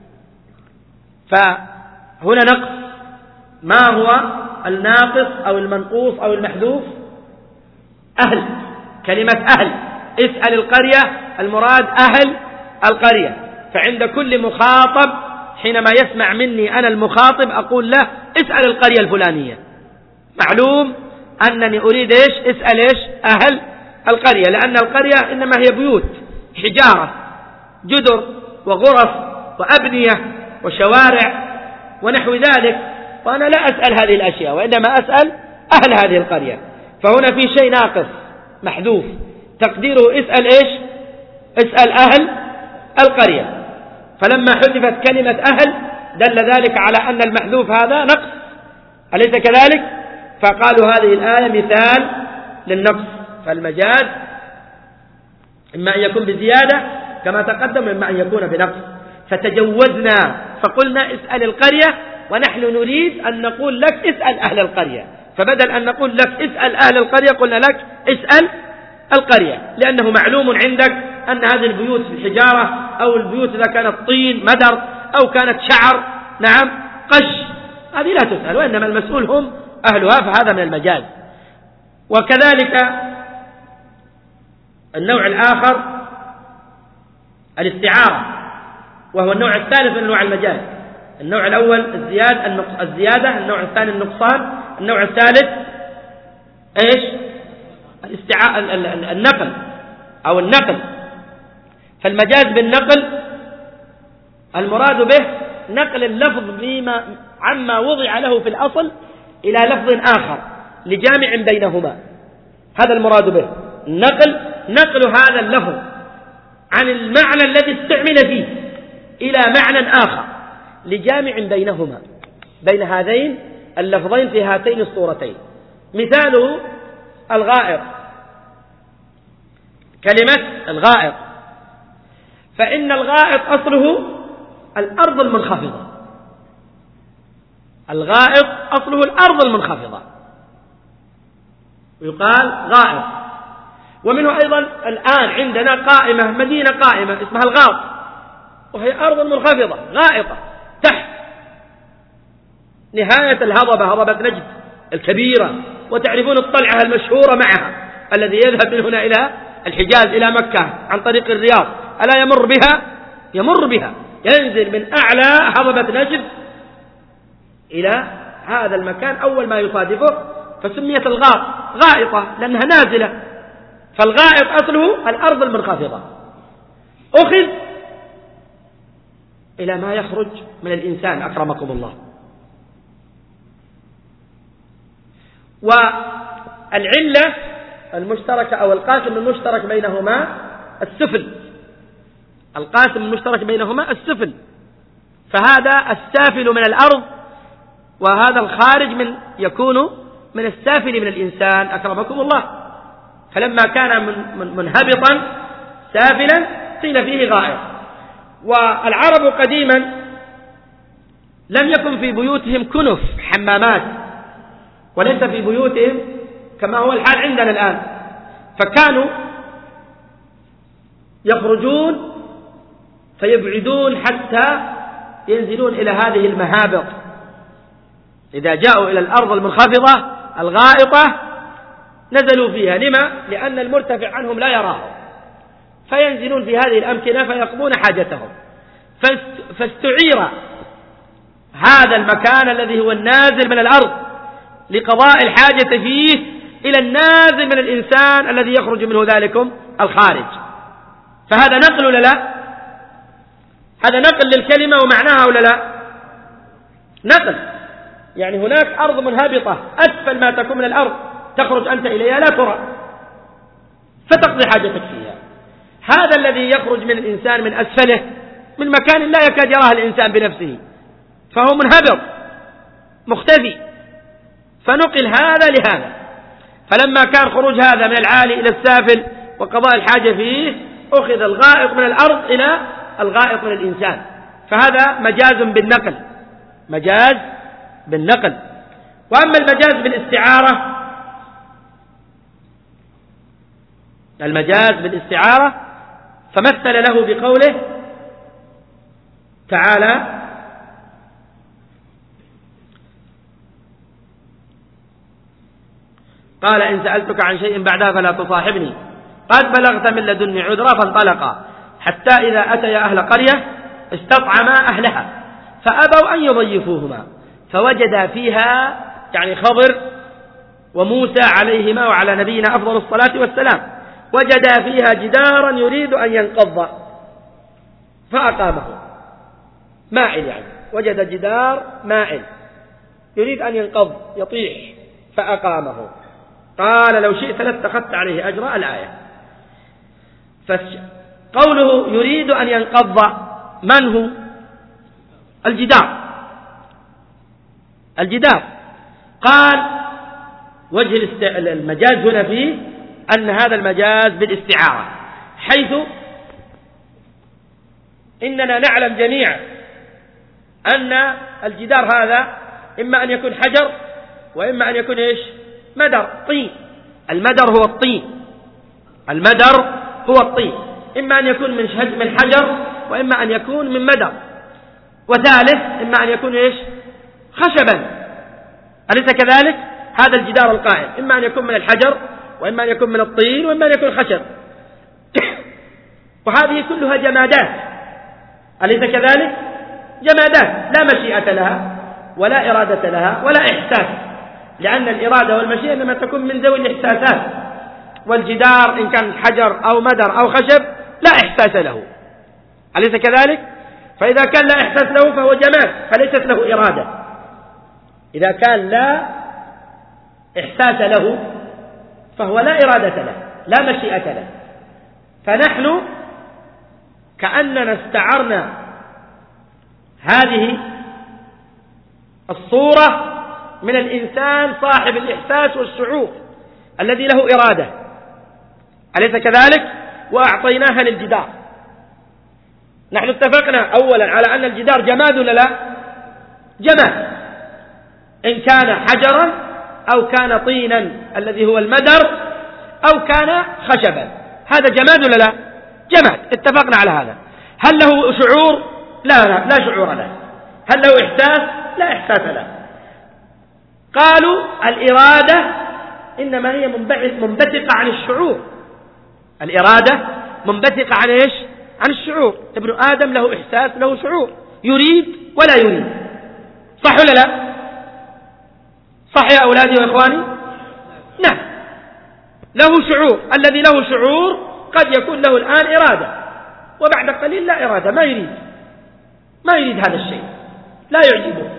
فهنا نقص. ما هو الناقص أو المنقوص أو المحذوف؟ أهل، كلمة أهل. اسأل القرية، المراد أهل القرية. فعند كل مخاطب حينما يسمع مني أنا المخاطب أقول له اسأل القرية الفلانية، معلوم أنني أريد اسأل أهل القرية، لأن القرية إنما هي بيوت، حجارة، جدر وغرف وأبنية وشوارع ونحو ذلك، وأنا لا أسأل هذه الأشياء، وإنما أسأل أهل هذه القرية. فهنا في شيء ناقص محذوف، تقديره اسأل اسأل أهل القرية. فلما حذفت كلمة أهل دل ذلك على أن المحذوف هذا نقص، أليس كذلك؟ فقالوا هذه الآية مثال للنقص. فالمجاز إما أن يكون بزيادة كما تقدم، وإما أن يكون بنقص. فتجوزنا فقلنا اسأل القرية، ونحن نريد أن نقول لك اسأل أهل القرية، فبدل أن نقول لك اسأل أهل القرية قلنا لك اسأل القرية، لأنه معلوم عندك أن هذه البيوت في الحجارة، أو البيوت إذا كانت طين مدر أو كانت شعر نعم قش، هذه لا تسأل، وإنما المسؤول هم أهلها، فهذا من المجاز. وكذلك النوع الآخر الاستعارة، وهو النوع الثالث من أنواع المجاز. النوع الأول الزيادة، النوع الثاني النقصان، النوع الثالث النقل أو النقل. فالمجاز بالنقل المراد به نقل اللفظ عما وضع له في الأصل إلى لفظ آخر لجامع بينهما، هذا المراد به نقل هذا اللفظ عن المعنى الذي استعمل فيه إلى معنى آخر لجامع بينهما، بين هذين اللفظين في هاتين الصورتين. مثاله الغائط، كلمة الغائط، فإن الغائط أصله الأرض المنخفضة، الغائط أصله الأرض المنخفضة ويقال غائط. ومنه أيضا الآن عندنا قائمة، مدينة قائمة اسمها الغاط، وهي أرض منخفضة غائطة تحت نهاية الهضبة، هضبة نجد الكبيرة، وتعرفون الطلعة المشهورة معها، الذي يذهب من هنا إلى الحجاز إلى مكة عن طريق الرياض ألا يمر بها ينزل من أعلى هضبة نجد إلى هذا المكان أول ما يصادفه، فسميت الغاط غائطة لأنها نازلة. فالغائط أصله الأرض المنخفضة، أخذ إلى ما يخرج من الإنسان أكرمكم الله. والعلة المشتركة أو القاسم المشترك بينهما السفل، القاسم المشترك بينهما السفل، فهذا السافل من الأرض وهذا الخارج يكون من السافل من الإنسان أكرمكم الله. فلما كان منهبطا سافلا قيل فيه غائط. والعرب قديما لم يكن في بيوتهم كنف حمامات، وليس في بيوتهم كما هو الحال عندنا الآن، فكانوا يخرجون فيبعدون حتى ينزلون إلى هذه المهابط. إذا جاءوا إلى الأرض المنخفضة الغائطة نزلوا فيها، لما؟ لأن المرتفع عنهم لا يراهم، فينزلون في هذه الأمكنة فيقضون حاجتهم. فاستعير هذا المكان الذي هو النازل من الأرض لقضاء الحاجة فيه إلى النازل من الإنسان الذي يخرج منه ذلكم الخارج. فهذا نقل ولا لا؟ هذا نقل للكلمة ومعناها ولا لا؟ نقل، يعني هناك أرض منهبطة أسفل ما تكون من الأرض تخرج أنت إليها لا ترى، فتقضي حاجتك فيها. هذا الذي يخرج من الإنسان من أسفله من مكان لا يكاد يراه الإنسان بنفسه، فهو منهبط مختفي، فنقل هذا لهذا. فلما كان خروج هذا من العالي إلى السافل وقضاء الحاجة فيه أخذ الغائط من الأرض إلى الغائط من الإنسان، فهذا مجاز بالنقل، مجاز بالنقل. وأما المجاز بالاستعارة، المجاز بالاستعارة فمثل له بقوله تعالى: قال إن سألتك عن شيء بعدها فلا تصاحبني قد بلغت من لدني عذرا، فانطلقا حتى إذا أتيا أهل قرية استطعما أهلها فأبوا أن يضيفوهما فوجدا فيها، يعني خضر وموسى عليهما وعلى نبينا أفضل الصلاة والسلام، وجدا فيها جدارا يريد أن ينقض فأقامه. مائل، يعني وجد جدار مائل يريد أن ينقض يطيح فأقامه. قال لو شئت لاتخذت عليه أجرا، الآية. فقوله يريد أن ينقض، من هو؟ الجدار. قال وجه المجاز هنا فيه أن هذا المجاز بالاستعارة، حيث إننا نعلم جميعا أن الجدار هذا إما أن يكون حجر وإما أن يكون إيش؟ مدر، طين. المدر هو الطين، المدر هو الطين، إما أن يكون من حجر وإما أن يكون من مدر، وثالث إما أن يكون إيش؟ خشبا. أليس كذلك؟ هذا الجدار القائم إما أن يكون من الحجر وإما أن يكون من الطين وإما أن يكون خشب. وهذه كلها جمادات، أليس كذلك؟ جمادات لا مشيئة لها ولا إرادة لها ولا إحساس، لأن الإرادة والمشيئة إنما تكون من ذوي الإحساسات، والجدار إن كان حجر أو مدر أو خشب لا إحساس له، أليس كذلك؟ فإذا كان لا إحساس له فهو جماد فليست له إرادة. إذا كان لا إحساس له فهو لا إرادة له لا مشيئة له. فنحن كأننا استعرنا هذه الصورة من الإنسان صاحب الإحساس والشعور الذي له إرادة، أليس كذلك؟ وأعطيناها للجدار. نحن اتفقنا أولا على أن الجدار جماد ولا لا؟ جماد، إن كان حجرا أو كان طينا الذي هو المدر أو كان خشبا، هذا جماد ولا لا؟ جماد، اتفقنا على هذا. هل له شعور؟ لا شعور له. هل له إحساس؟ لا إحساس له. قالوا الإرادة إنما هي منبثقة عن الشعور، الإرادة منبثقة عن إيش؟ عن الشعور. ابن آدم له إحساس له شعور، يريد ولا يريد، صح ولا لا؟ صح يا أولادي وإخواني؟ نعم، له شعور. الذي له شعور قد يكون له الآن إرادة وبعد قليل لا إرادة، ما يريد هذا الشيء، لا يعجبه،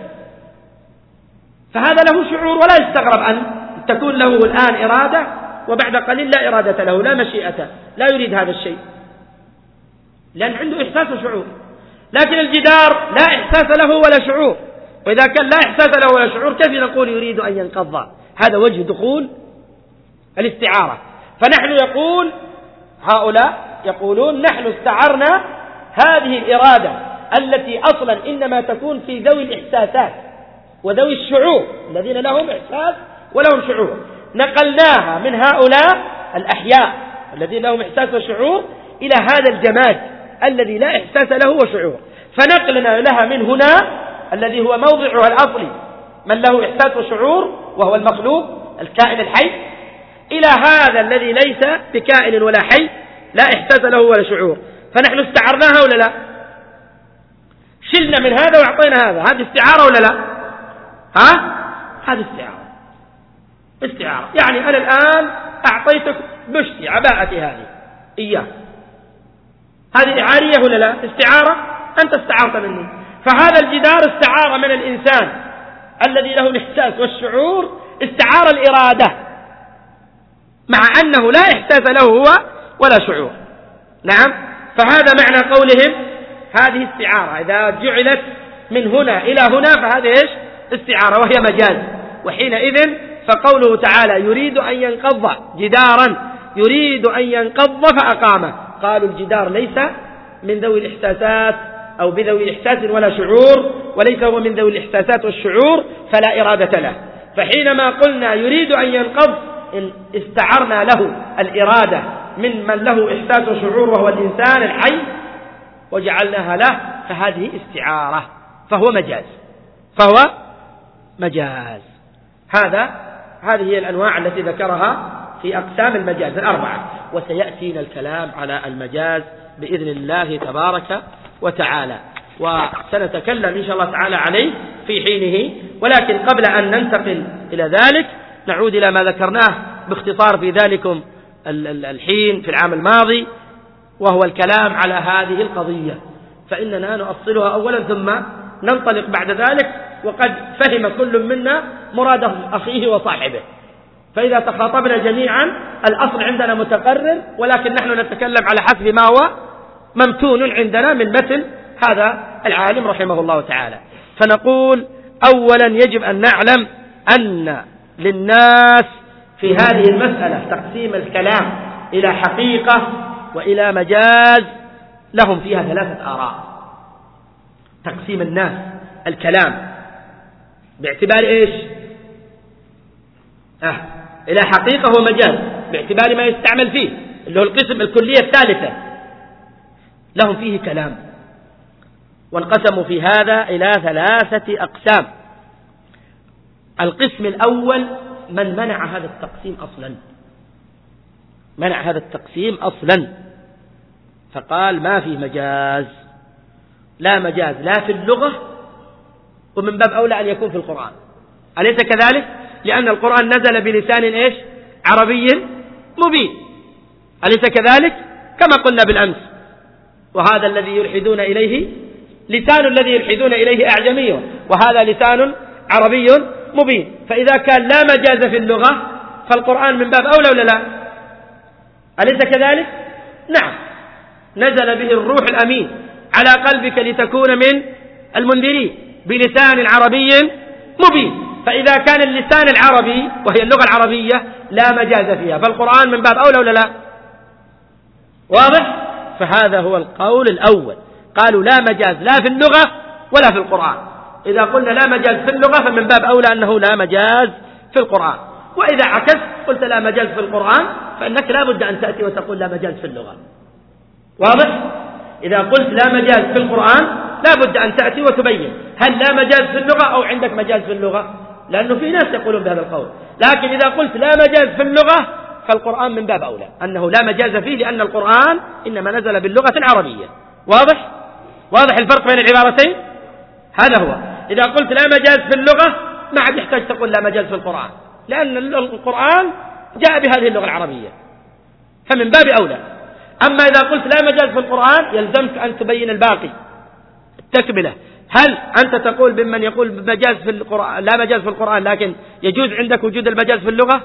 فهذا له شعور. ولا يستغرب أن تكون له الآن إرادة وبعد قليل لا إرادة له لا مشيئة، لا يريد هذا الشيء لأن عنده إحساس وشعور. لكن الجدار لا إحساس له ولا شعور، وإذا كان لا إحساس له ولا شعور كيف نقول يريد أن ينقض؟ هذا وجه دخول الاستعارة. فنحن يقول هؤلاء يقولون نحن استعرنا هذه الإرادة التي أصلا إنما تكون في ذوي الإحساسات وذوي الشعور الذين لهم إحساس ولهم شعور، نقلناها من هؤلاء الأحياء الذين لهم إحساس وشعور إلى هذا الجماد الذي لا إحساس له وشعور. فنقلنا لها من هنا الذي هو موضعها الأصلي من له إحساس وشعور وهو المخلوق الكائن الحي، إلى هذا الذي ليس بكائن ولا حي لا إحساس له ولا شعور. فنحن استعرناها ولا لا؟ شلنا من هذا وأعطينا هذا، هذه استعارة ولا لا؟ هذه استعارة. يعني أنا الآن أعطيتك بشتي عباءتي هذه إياه، هذه إعارية ولا لا؟ استعارة، أنت استعارت مني. فهذا الجدار استعار من الإنسان الذي له الإحساس والشعور، استعار الإرادة مع أنه لا إحساس له هو ولا شعور. نعم، فهذا معنى قولهم هذه استعارة، إذا جعلت من هنا إلى هنا فهذه إيش؟ استعارة وهي مجاز. وحينئذ فقوله تعالى يريد أن ينقض جدارا يريد أن ينقض فأقامه، قالوا الجدار ليس من ذوي الإحساسات أو بذوي إحساس ولا شعور، وليس هو من ذوي الإحساسات والشعور فلا إرادة له. فحينما قلنا يريد أن ينقض إن استعرنا له الإرادة من له إحساس وشعور وهو الإنسان الحي وجعلناها له، فهذه استعارة، فهو مجاز. هذه هي الأنواع التي ذكرها في أقسام المجاز الأربعة، وسيأتينا الكلام على المجاز بإذن الله تبارك وتعالى، وسنتكلم إن شاء الله تعالى عليه في حينه. ولكن قبل أن ننتقل إلى ذلك نعود إلى ما ذكرناه باختصار في ذلكم الحين في العام الماضي، وهو الكلام على هذه القضية، فإننا نؤصلها أولا ثم ننطلق بعد ذلك، وقد فهم كل منا مراد أخيه وصاحبه. فإذا تخاطبنا جميعا الأصل عندنا متقرر، ولكن نحن نتكلم على حسب ما هو ممتون عندنا من مثل هذا العالم رحمه الله تعالى. فنقول أولا يجب أن نعلم أن للناس في هذه المسألة تقسيم الكلام إلى حقيقة وإلى مجاز، لهم فيها 3 آراء. تقسيم الناس الكلام باعتبار إيش؟ إلى حقيقة ومجاز باعتبار ما يستعمل فيه، اللي هو القسم الكلية الثالثة، لهم فيه كلام. وانقسموا في هذا إلى 3 أقسام. القسم الأول من منع هذا التقسيم أصلا، فقال ما فيه مجاز، لا مجاز لا في اللغة، ومن باب أولى أن يكون في القرآن. أليس كذلك؟ لأن القرآن نزل بلسان إيش؟ عربي مبين، أليس كذلك؟ كما قلنا بالأمس، وهذا الذي يلحدون إليه لسان الذي يلحدون إليه أعجمي، وهذا لسان عربي مبين. فإذا كان لا مجاز في اللغة فالقرآن من باب أولى ولا لا؟ أليس كذلك؟ نعم، نزل به الروح الأمين على قلبك لتكون من المنذرين بلسان عربي مبين. فإذا كان اللسان العربي وهي اللغة العربية لا مجاز فيها، فالقرآن من باب أولى ولا لا؟ واضح؟ فهذا هو القول الأول، قالوا لا مجاز لا في اللغة ولا في القرآن. إذا قلنا لا مجاز في اللغة فمن باب أولى أنه لا مجاز في القرآن، وإذا عكست قلت لا مجاز في القرآن فإنك لا بد أن تأتي وتقول لا مجاز في اللغة. واضح؟ إذا قلت لا مجاز في القرآن لا بد أن تأتي وتبين هل لا مجاز في اللغة أو عندك مجاز في اللغة، لأنه في ناس يقولون بهذا القول. لكن إذا قلت لا مجاز في اللغة فالقرآن من باب أولى أنه لا مجاز فيه، لأن القرآن إنما نزل باللغة العربية. واضح الفرق بين العبارتين؟ هذا هو. إذا قلت لا مجاز في اللغة ما عاد يحتاج تقول لا مجاز في القرآن، لأن القرآن جاء بهذه اللغة العربية، فمن باب أولى. أما إذا قلت لا مجاز في القرآن يلزمك أن تبين الباقي التكملة. هل أنت تقول بمن يقول مجاز في القرآن لا مجاز في القرآن لكن يجوز عندك وجود المجاز في اللغة؟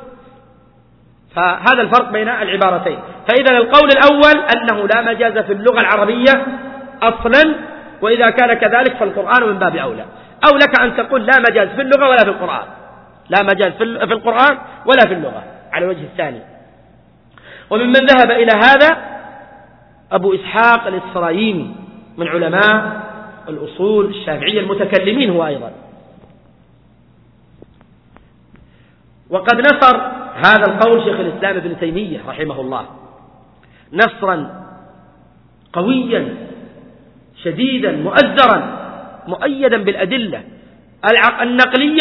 فهذا الفرق بين العبارتين. فإذا القول الأول أنه لا مجاز في اللغة العربية أصلا، وإذا كان كذلك فالقرآن من باب أولى. أو لك أن تقول لا مجاز في اللغة ولا في القرآن، لا مجاز في القرآن ولا في اللغة على الوجه الثاني. وممن ذهب إلى هذا أبو إسحاق الإسفرايني من علماء الأصول الشافعية المتكلمين هو أيضا. وقد نصر هذا القول شيخ الإسلام ابن تيمية رحمه الله نصرا قويا شديدا مؤزرا مؤيدا بالأدلة النقلية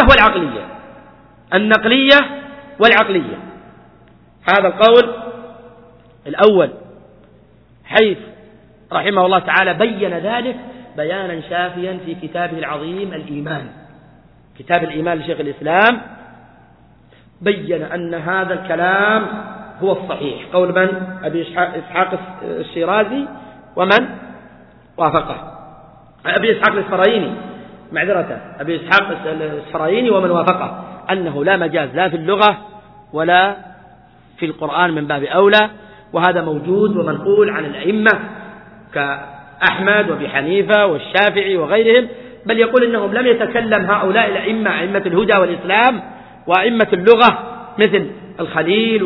والعقلية. هذا القول الأول حيث رحمه الله تعالى بين ذلك بيانا شافيا في كتابه العظيم الإيمان، كتاب الإيمان لشيخ الإسلام، بين أن هذا الكلام هو الصحيح، قول من؟ أبي إسحاق الشيرازي ومن وافقه، أبي إسحاق الإسفرايني، معذرة، أبي إسحاق الإسفرايني ومن وافقه، أنه لا مجاز لا في اللغة ولا في القرآن من باب أولى. وهذا موجود ومنقول عن الأئمة كأحمد وأبي حنيفة والشافعي وغيرهم، بل يقول إنهم لم يتكلم هؤلاء الأئمة أئمة الهدى والإسلام وأئمة اللغة مثل الخليل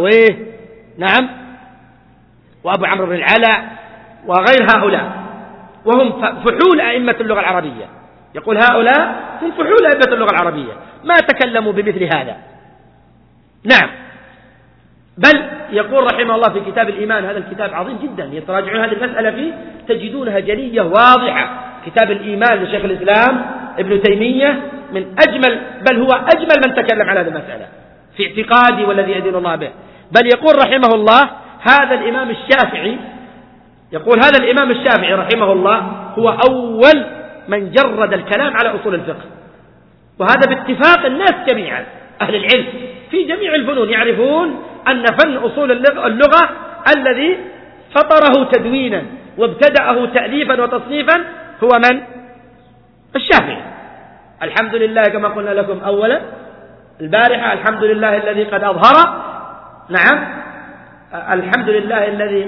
وسيبويه، نعم، وأبو عمرو بن العلاء وغير هؤلاء، وهم فحول أئمة اللغة العربية، يقول هؤلاء هم فحول أئمة اللغة العربية ما تكلموا بمثل هذا. نعم، بل يقول رحمه الله في كتاب الإيمان، هذا الكتاب عظيم جدا، يتراجعون هذه المسألة فيه تجدونها جلية واضحة. كتاب الإيمان لشيخ الإسلام ابن تيمية من أجمل، بل هو أجمل من تكلم على هذه المسألة في اعتقادي والذي يدين الله به. بل يقول رحمه الله هذا الإمام الشافعي، يقول هذا الإمام الشافعي رحمه الله هو أول من جرد الكلام على أصول الفقه، وهذا باتفاق الناس جميعا، أهل العلم في جميع الفنون يعرفون أن فن أصول اللغة الذي فطره تدوينا وابتدأه تأليفا وتصنيفا هو من؟ الشافعي. الحمد لله كما قلنا لكم أولا البارحة، الحمد لله الذي قد أظهر، نعم، الحمد لله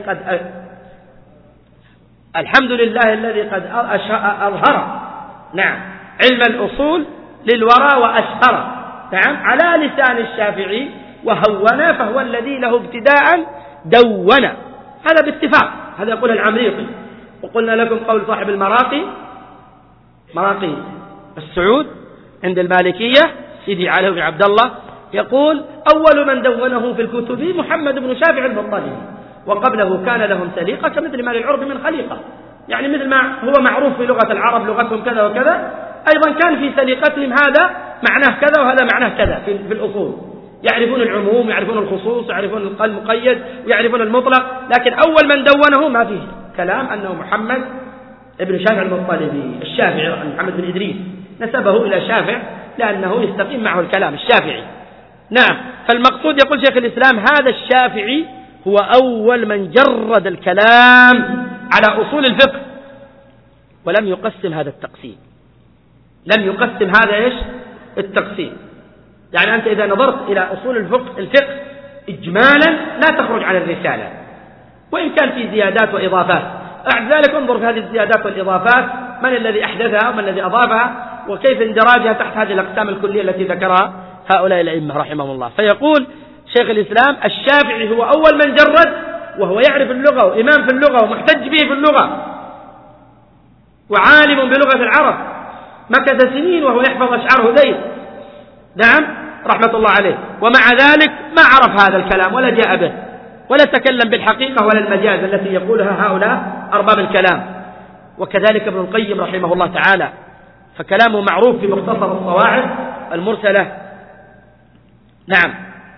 الذي قد أظهر، نعم، علم الأصول للورى وأشهر، نعم، على لسان الشافعي، وهونا فهو الذي له ابتداء دون. هذا باتفاق، هذا يقول العمريقي. وقلنا لكم قول صاحب المراقي، مراقي السعود عند المالكية سيدي علي بن عبد الله، يقول أول من دونه في الكتب محمد بن شافع المطلبي، وقبله كان لهم سليقة كمثل ما للعرب من خليقة، يعني مثل ما هو معروف في لغة العرب لغتهم كذا وكذا، أيضا كان في سليقتهم هذا معناه كذا وهذا معناه كذا في الأصول، يعرفون العموم، يعرفون الخصوص، يعرفون المقيد، ويعرفون المطلق، لكن أول من دونه ما فيه كلام أنه محمد ابن شافع المطلبي الشافعي، محمد بن إدريس نسبه إلى شافع لأنه يستقيم معه الكلام الشافعي. نعم، فالمقصود يقول شيخ الإسلام هذا الشافعي هو أول من جرد الكلام على أصول الفقه ولم يقسم هذا التقسيم، لم يقسم هذا إيش التقسيم. يعني أنت إذا نظرت إلى أصول الفقه إجمالا لا تخرج عن الرسالة، وإن كان في زيادات وإضافات. بعد ذلك انظر في هذه الزيادات والإضافات من الذي أحدثها ومن الذي أضافها وكيف اندراجها تحت هذه الأقسام الكلية التي ذكرها هؤلاء الأئمة رحمهم الله. فيقول شيخ الإسلام الشافعي هو أول من جرد، وهو يعرف اللغة وإمام في اللغة ومحتج به في اللغة وعالم بلغة العرب، مكث سنين وهو يحفظ أشعار هذيل، نعم، رحمة الله عليه، ومع ذلك ما عرف هذا الكلام ولا جاء به ولا تكلم بالحقيقة ولا المجاز التي يقولها هؤلاء أرباب الكلام. وكذلك ابن القيم رحمه الله تعالى، فكلامه معروف في مختصر الصواعق المرسلة. نعم،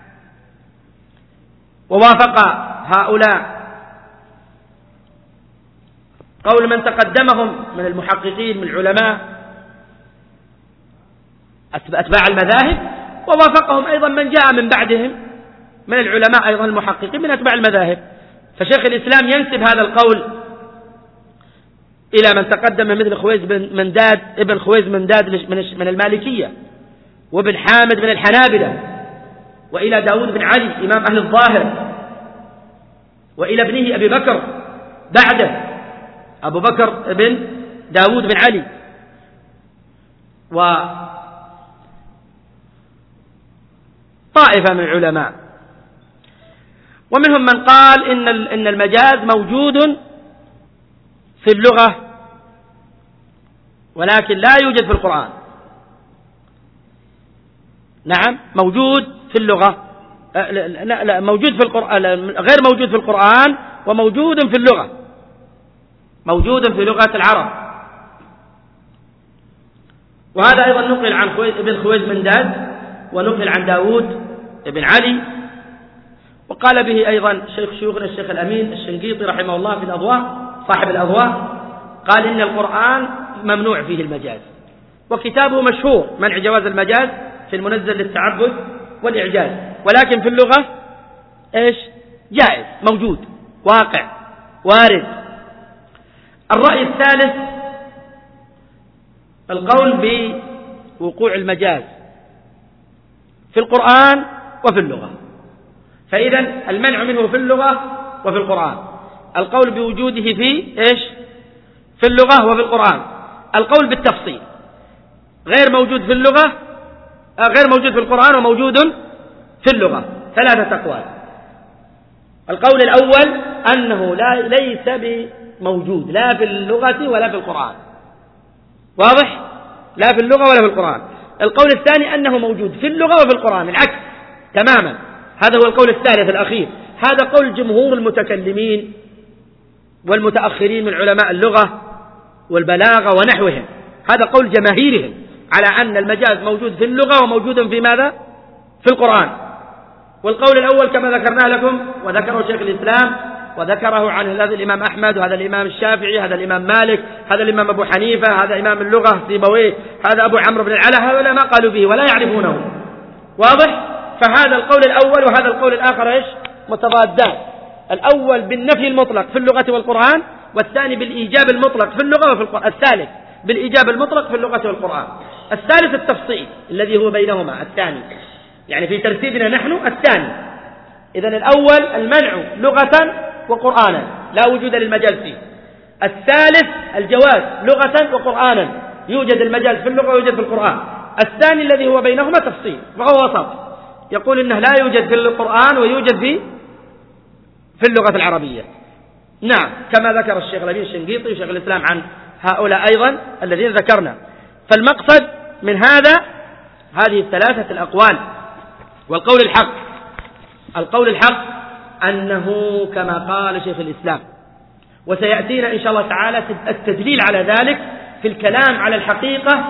ووافق هؤلاء قول من تقدمهم من المحققين من العلماء أتباع المذاهب، ووافقهم أيضا من جاء من بعدهم من العلماء أيضا المحققين من أتباع المذاهب. فشيخ الإسلام ينسب هذا القول إلى من تقدم مثل خويز بن منداد، ابن خويز منداد من المالكية، وابن حامد من الحنابلة، وإلى داود بن علي إمام أهل الظاهر، وإلى ابنه أبي بكر بعده أبو بكر ابن داود بن علي، وطائفة من العلماء. ومنهم من قال إن المجاز موجود في اللغة ولكن لا يوجد في القرآن. نعم، موجود في اللغة، لا موجود في القرآن، غير موجود في القرآن، وموجود في اللغة، موجود في لغة العرب. وهذا أيضا نقل عن ابن خويز منداد، ونقل عن داود بن علي، وقال به أيضا شيوخنا الشيخ الأمين الشنقيطي رحمه الله في الأضواء، صاحب الأضواء، قال إن القرآن ممنوع فيه المجاز، وكتابه مشهور منع جواز المجاز في المنزل للتعبد والإعجاز، ولكن في اللغة إيش جائز، موجود، واقع، وارد. الرأي الثالث القول بوقوع المجاز في القرآن وفي اللغة، فإذا المنع منه في اللغة وفي القرآن، القول بوجوده في إيش في اللغة وفي القرآن، القول بالتفصيل غير موجود في اللغة، غير موجود في القرآن وموجود في اللغة، ثلاثة أقوال. القول الأول أنه ليس موجود لا في اللغة ولا في القرآن. واضح؟ لا في اللغة ولا في القرآن. القول الثاني أنه موجود في اللغة وفي القرآن، العكس تماما. هذا هو القول الثالث الأخير. هذا قول جمهور المتكلمين والمتأخرين من علماء اللغة والبلاغة ونحوهم، هذا قول جماهيرهم على أن المجاز موجود في اللغة وموجود في ماذا؟ في القرآن. والقول الأول كما ذكرنا لكم وذكره شيخ الإسلام وذكره عن هذا الإمام أحمد وهذا الإمام الشافعي هذا الإمام مالك هذا الإمام أبو حنيفة هذا إمام اللغة سيبويه هذا أبو عمرو بن العلا، هؤلاء ما قالوا به ولا يعرفونه. واضح؟ فهذا القول الأول وهذا القول الآخر إيش؟ متضادان. الأول بالنفي المطلق في اللغة والقرآن، والثاني بالإيجاب المطلق في اللغة وفي القرآن. الثالث بالإيجاب المطلق في اللغة والقرآن. الثالث التفصيل الذي هو بينهما الثاني، يعني في ترتيبنا نحن الثاني. إذن الأول المنع لغة وقرآنا لا وجود للمجاز فيه. الثالث الجواز لغة وقرآنا، يوجد المجاز في اللغة ويوجد في القرآن. الثاني الذي هو بينهما تفصيل فهو وسط، يقول إنه لا يوجد في القرآن ويوجد في اللغة العربية. نعم، كما ذكر الشيخ الأمين الشنقيطي وشيخ الإسلام عن هؤلاء أيضا الذين ذكرنا. فالمقصد من هذه الثلاثة الأقوال. والقول الحق، القول الحق أنه كما قال شيخ الإسلام، وسيأتينا إن شاء الله تعالى التدليل على ذلك في الكلام على الحقيقة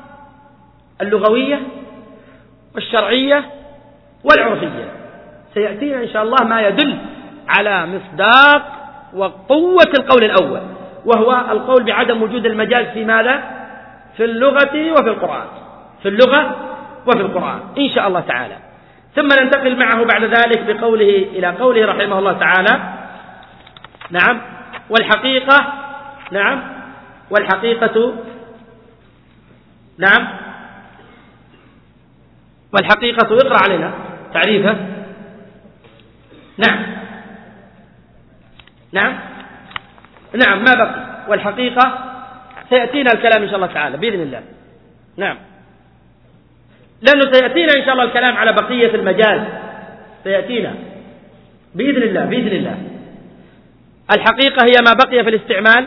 اللغوية والشرعية والعرفية. سيأتينا إن شاء الله ما يدل على مصداق وقوة القول الأول، وهو القول بعدم وجود المجاز في ماذا؟ في اللغة وفي القرآن، في اللغة وفي القرآن إن شاء الله تعالى. ثم ننتقل معه بعد ذلك بقوله إلى قوله رحمه الله تعالى: نعم والحقيقة، نعم والحقيقة، نعم والحقيقة، اقرأ علينا تعريفه. نعم نعم نعم ما بقي. والحقيقة سيأتينا الكلام إن شاء الله تعالى بإذن الله. نعم، لأنه سيأتينا إن شاء الله الكلام على بقية المجاز، سيأتينا بإذن الله بإذن الله. الحقيقة هي ما بقي في الاستعمال،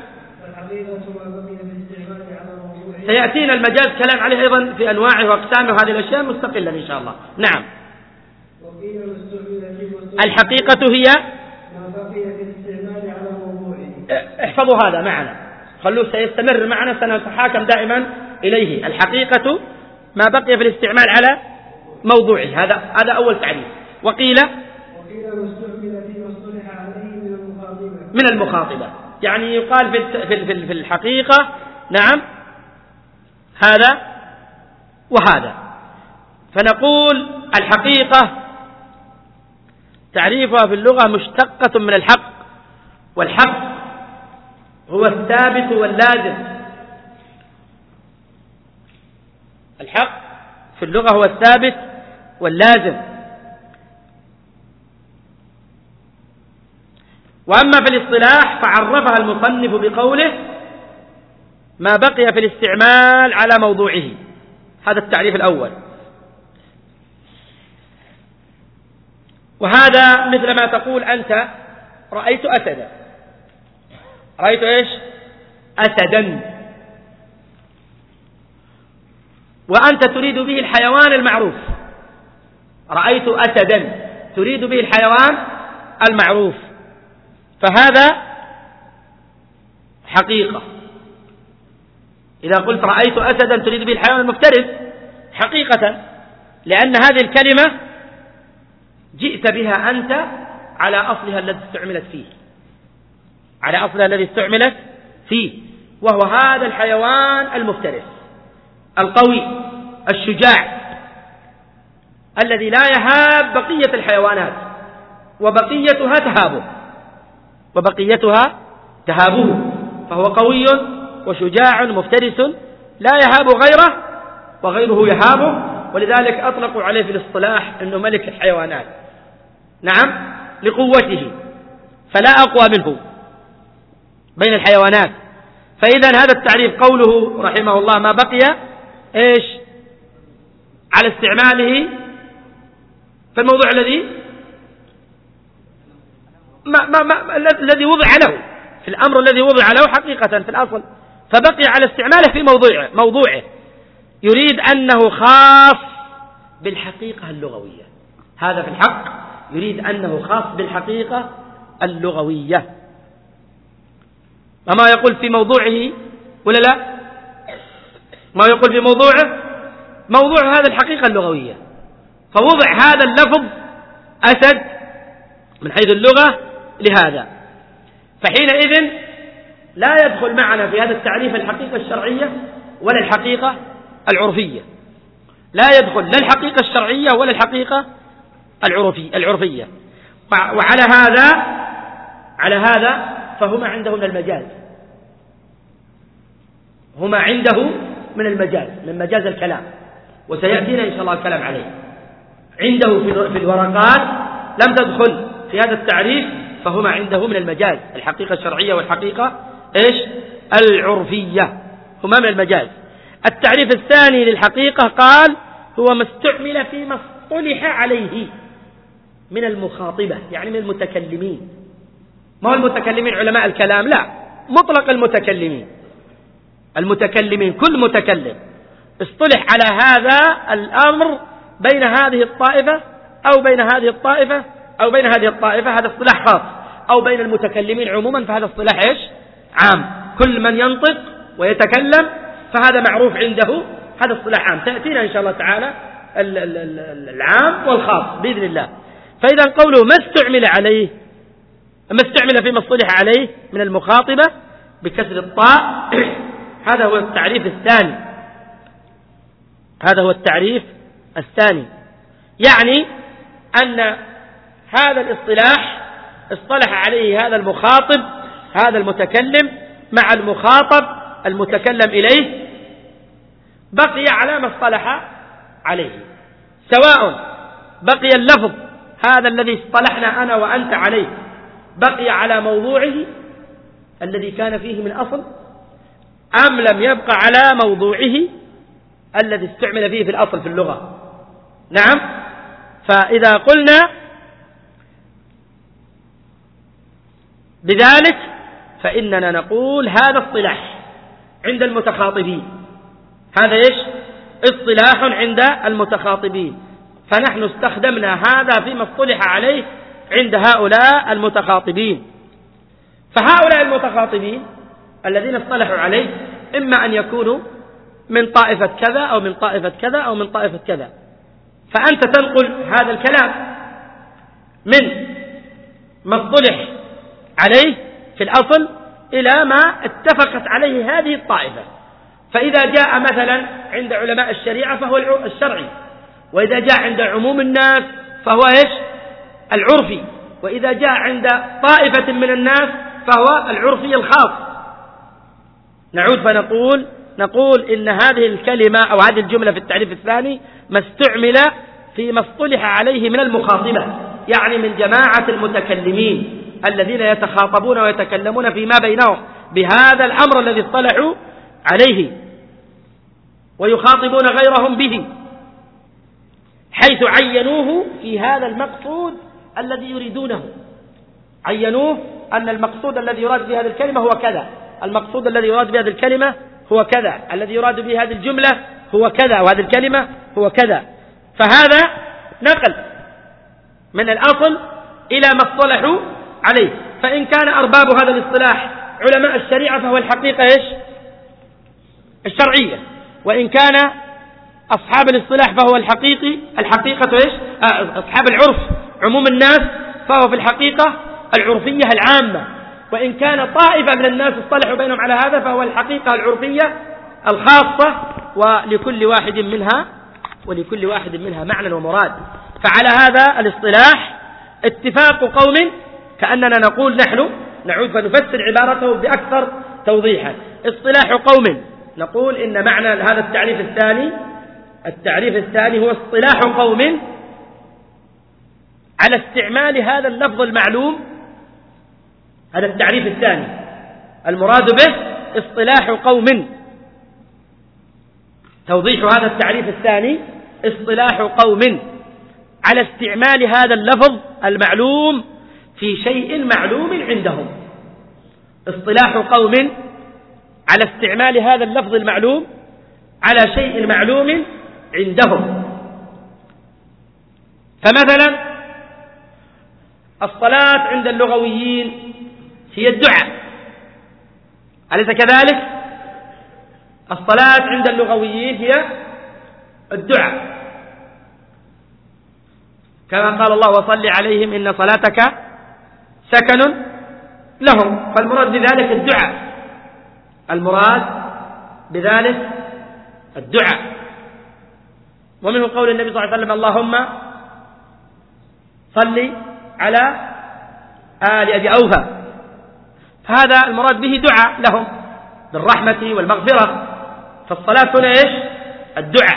سيأتينا المجاز كلام عليه أيضا في أنواعه وأقسامه وهذه الأشياء مستقلا إن شاء الله. نعم، الحقيقة هي ما بقي في الاستعمال على موضوعه. احفظوا هذا معنا، خلوه سيستمر معنا، سنتحاكم دائما إليه. الحقيقة ما بقي في الاستعمال على موضوعه، هذا أول تعريف. وقيل واستعمل فيما اصطلح عليه من المخاطبة، يعني يقال في الحقيقة نعم هذا وهذا. فنقول الحقيقة تعريفها في اللغة مشتقة من الحق، والحق هو الثابت واللازم. الحق في اللغة هو الثابت واللازم. وأما في الاصطلاح فعرفها المصنف بقوله ما بقي في الاستعمال على موضوعه. هذا التعريف الأول. وهذا مثل ما تقول أنت رأيت أسدا، رأيت إيش؟ أسدا، وأنت تريد به الحيوان المعروف. رأيت أسدا تريد به الحيوان المعروف، فهذا حقيقة. إذا قلت رأيت أسدا تريد به الحيوان المفترس حقيقة، لأن هذه الكلمة جئت بها أنت على أصلها الذي استعملت فيه، على أصلها الذي استعملت فيه، وهو هذا الحيوان المفترس القوي الشجاع الذي لا يهاب بقية الحيوانات، وبقيتها تهابه، وبقيتها تهابه، فهو قوي وشجاع مفترس لا يهاب غيره وغيره يهابه، ولذلك أطلقوا عليه في الاصطلاح أنه ملك الحيوانات. نعم، لقوته، فلا أقوى منه بين الحيوانات. فإذا هذا التعريف قوله رحمه الله ما بقي إيش على استعماله في الموضوع الذي الذي وضع له، في الأمر الذي وضع له حقيقة في الأصل، فبقي على استعماله في موضوعه، يريد أنه خاص بالحقيقة اللغوية. هذا في الحق يريد أنه خاص بالحقيقة اللغوية، وما يقول في موضوعه ولا لا؟ ما يقول في موضوع هذا الحقيقة اللغوية، فوضع هذا اللفظ أسد من حيث اللغة لهذا، فحينئذ لا يدخل معنا في هذا التعريف الحقيقة الشرعية ولا الحقيقة العرفية، لا يدخل لا الحقيقة الشرعية ولا الحقيقة العرفية. على هذا فهما عنده من المجاز، هما عنده من المجاز، من مجاز الكلام، وسيأتينا إن شاء الله الكلام عليه. عنده في الورقات لم تدخل في هذا التعريف، فهما عنده من المجاز، الحقيقة الشرعية والحقيقة العرفية، هما من المجاز. التعريف الثاني للحقيقة قال هو ما استعمل فيما اصطلح عليه من المخاطبة، يعني من المتكلمين. ما هو المتكلمين علماء الكلام؟ لا، مطلق المتكلمين كل متكلم اصطلح على هذا الأمر بين هذه الطائفة أو بين هذه الطائفة أو بين هذه الطائفة، هذا اصطلاح خاص، أو بين المتكلمين عموما، فهذا اصطلاح عام. كل من ينطق ويتكلم فهذا معروف عنده، هذا اصطلاح عام. تأتينا إن شاء الله تعالى العام والخاص بإذن الله. فإذا قوله ما استعمل فيما اصطلح عليه من المخاطبة بكسر الطاء، هذا هو التعريف الثاني، يعني أن هذا الاصطلاح اصطلح عليه هذا المخاطب، هذا المتكلم مع المخاطب المتكلم إليه، بقي على ما اصطلح عليه، سواء بقي اللفظ هذا الذي اصطلحنا أنا وأنت عليه بقي على موضوعه الذي كان فيه من أصل، أم لم يبقى على موضوعه الذي استعمل فيه في الأصل في اللغة. نعم، فإذا قلنا بذلك فإننا نقول هذا اصطلاح عند المتخاطبين، هذا اصطلاح عند المتخاطبين، فنحن استخدمنا هذا فيما اصطلح عليه عند هؤلاء المتخاطبين. فهؤلاء المتخاطبين الذين اصطلحوا عليه إما أن يكونوا من طائفة كذا أو من طائفة كذا أو من طائفة كذا، فأنت تنقل هذا الكلام من ما اصطلح عليه في الأصل إلى ما اتفقت عليه هذه الطائفة. فإذا جاء مثلا عند علماء الشريعة فهو الشرعي، وإذا جاء عند عموم الناس فهو العرفي، وإذا جاء عند طائفة من الناس فهو العرفي الخاص. نعود فنقول إن هذه الكلمة أو هذه الجملة في التعريف الثاني ما استعمل فيما اصطلح عليه من المخاطبة، يعني من جماعة المتكلمين الذين يتخاطبون ويتكلمون فيما بينهم بهذا الأمر الذي اصطلحوا عليه، ويخاطبون غيرهم به، حيث عينوه في هذا المقصود الذي يريدونه. عينوه أن المقصود الذي يراد بهذه الكلمة هو كذا، المقصود الذي يراد بهذه الكلمة هو كذا، الذي يراد بهذه الجملة هو كذا، وهذه الكلمة هو كذا. فهذا نقل من الأصل إلى ما اصطلحوا عليه. فإن كان أرباب هذا الاصطلاح علماء الشريعة فهو الحقيقة الشرعية، وإن كان أصحاب الاصطلاح فهو الحقيقة أصحاب العرف عموم الناس فهو في الحقيقة العرفية العامة، وإن كان طائفة من الناس اصطلحوا بينهم على هذا فهو الحقيقة العرفية الخاصة، ولكل واحد منها معنى ومراد. فعلى هذا الاصطلاح اتفاق قوم، كأننا نقول نحن نعود فنفسر عبارته بأكثر توضيحا. اصطلاح قوم، نقول إن معنى هذا التعريف الثاني هو اصطلاح قوم على استعمال هذا اللفظ المعلوم. هذا التعريف الثاني المراد به اصطلاح قوم. توضيح هذا التعريف الثاني اصطلاح قوم على استعمال هذا اللفظ المعلوم في شيء معلوم عندهم. اصطلاح قوم على استعمال هذا اللفظ المعلوم على شيء معلوم عندهم. فمثلا الصلاة عند اللغويين هي الدعاء، أليس كذلك؟ الصلاة عند اللغويين هي الدعاء، كما قال الله وصل عليهم إن صلاتك سكن لهم. فالمراد بذلك الدعاء، المراد بذلك الدعاء. ومنه قول النبي صلى الله عليه وسلم اللهم صل على آل أبي أوفى، فهذا المراد به دعاء لهم بالرحمة والمغفرة. فالصلاة هنا إيش؟ الدعاء.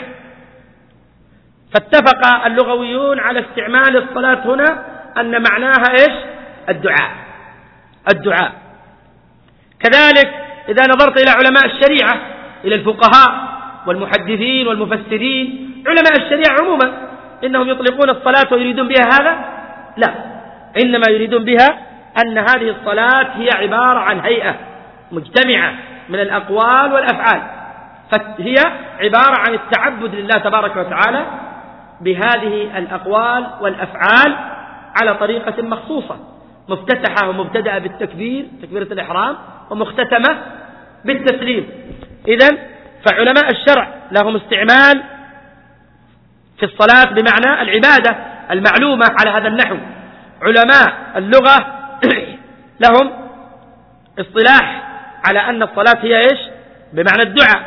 فاتفق اللغويون على استعمال الصلاة هنا أن معناها إيش؟ الدعاء. الدعاء. كذلك إذا نظرت إلى علماء الشريعة، إلى الفقهاء والمحدثين والمفسرين، علماء الشريعة عموما، إنهم يطلقون الصلاة ويريدون بها هذا؟ لا، إنما يريدون بها أن هذه الصلاة هي عبارة عن هيئة مجتمعة من الأقوال والأفعال، فهي عبارة عن التعبد لله تبارك وتعالى بهذه الأقوال والأفعال على طريقة مخصوصة، مفتتحة ومبتدأة بالتكبير، تكبيرة الإحرام، ومختتمة بالتسليم. إذن فعلماء الشرع لهم استعمال في الصلاة بمعنى العبادة المعلومة على هذا النحو. علماء اللغة لهم اصطلاح على أن الصلاة هي إيش؟ بمعنى الدعاء.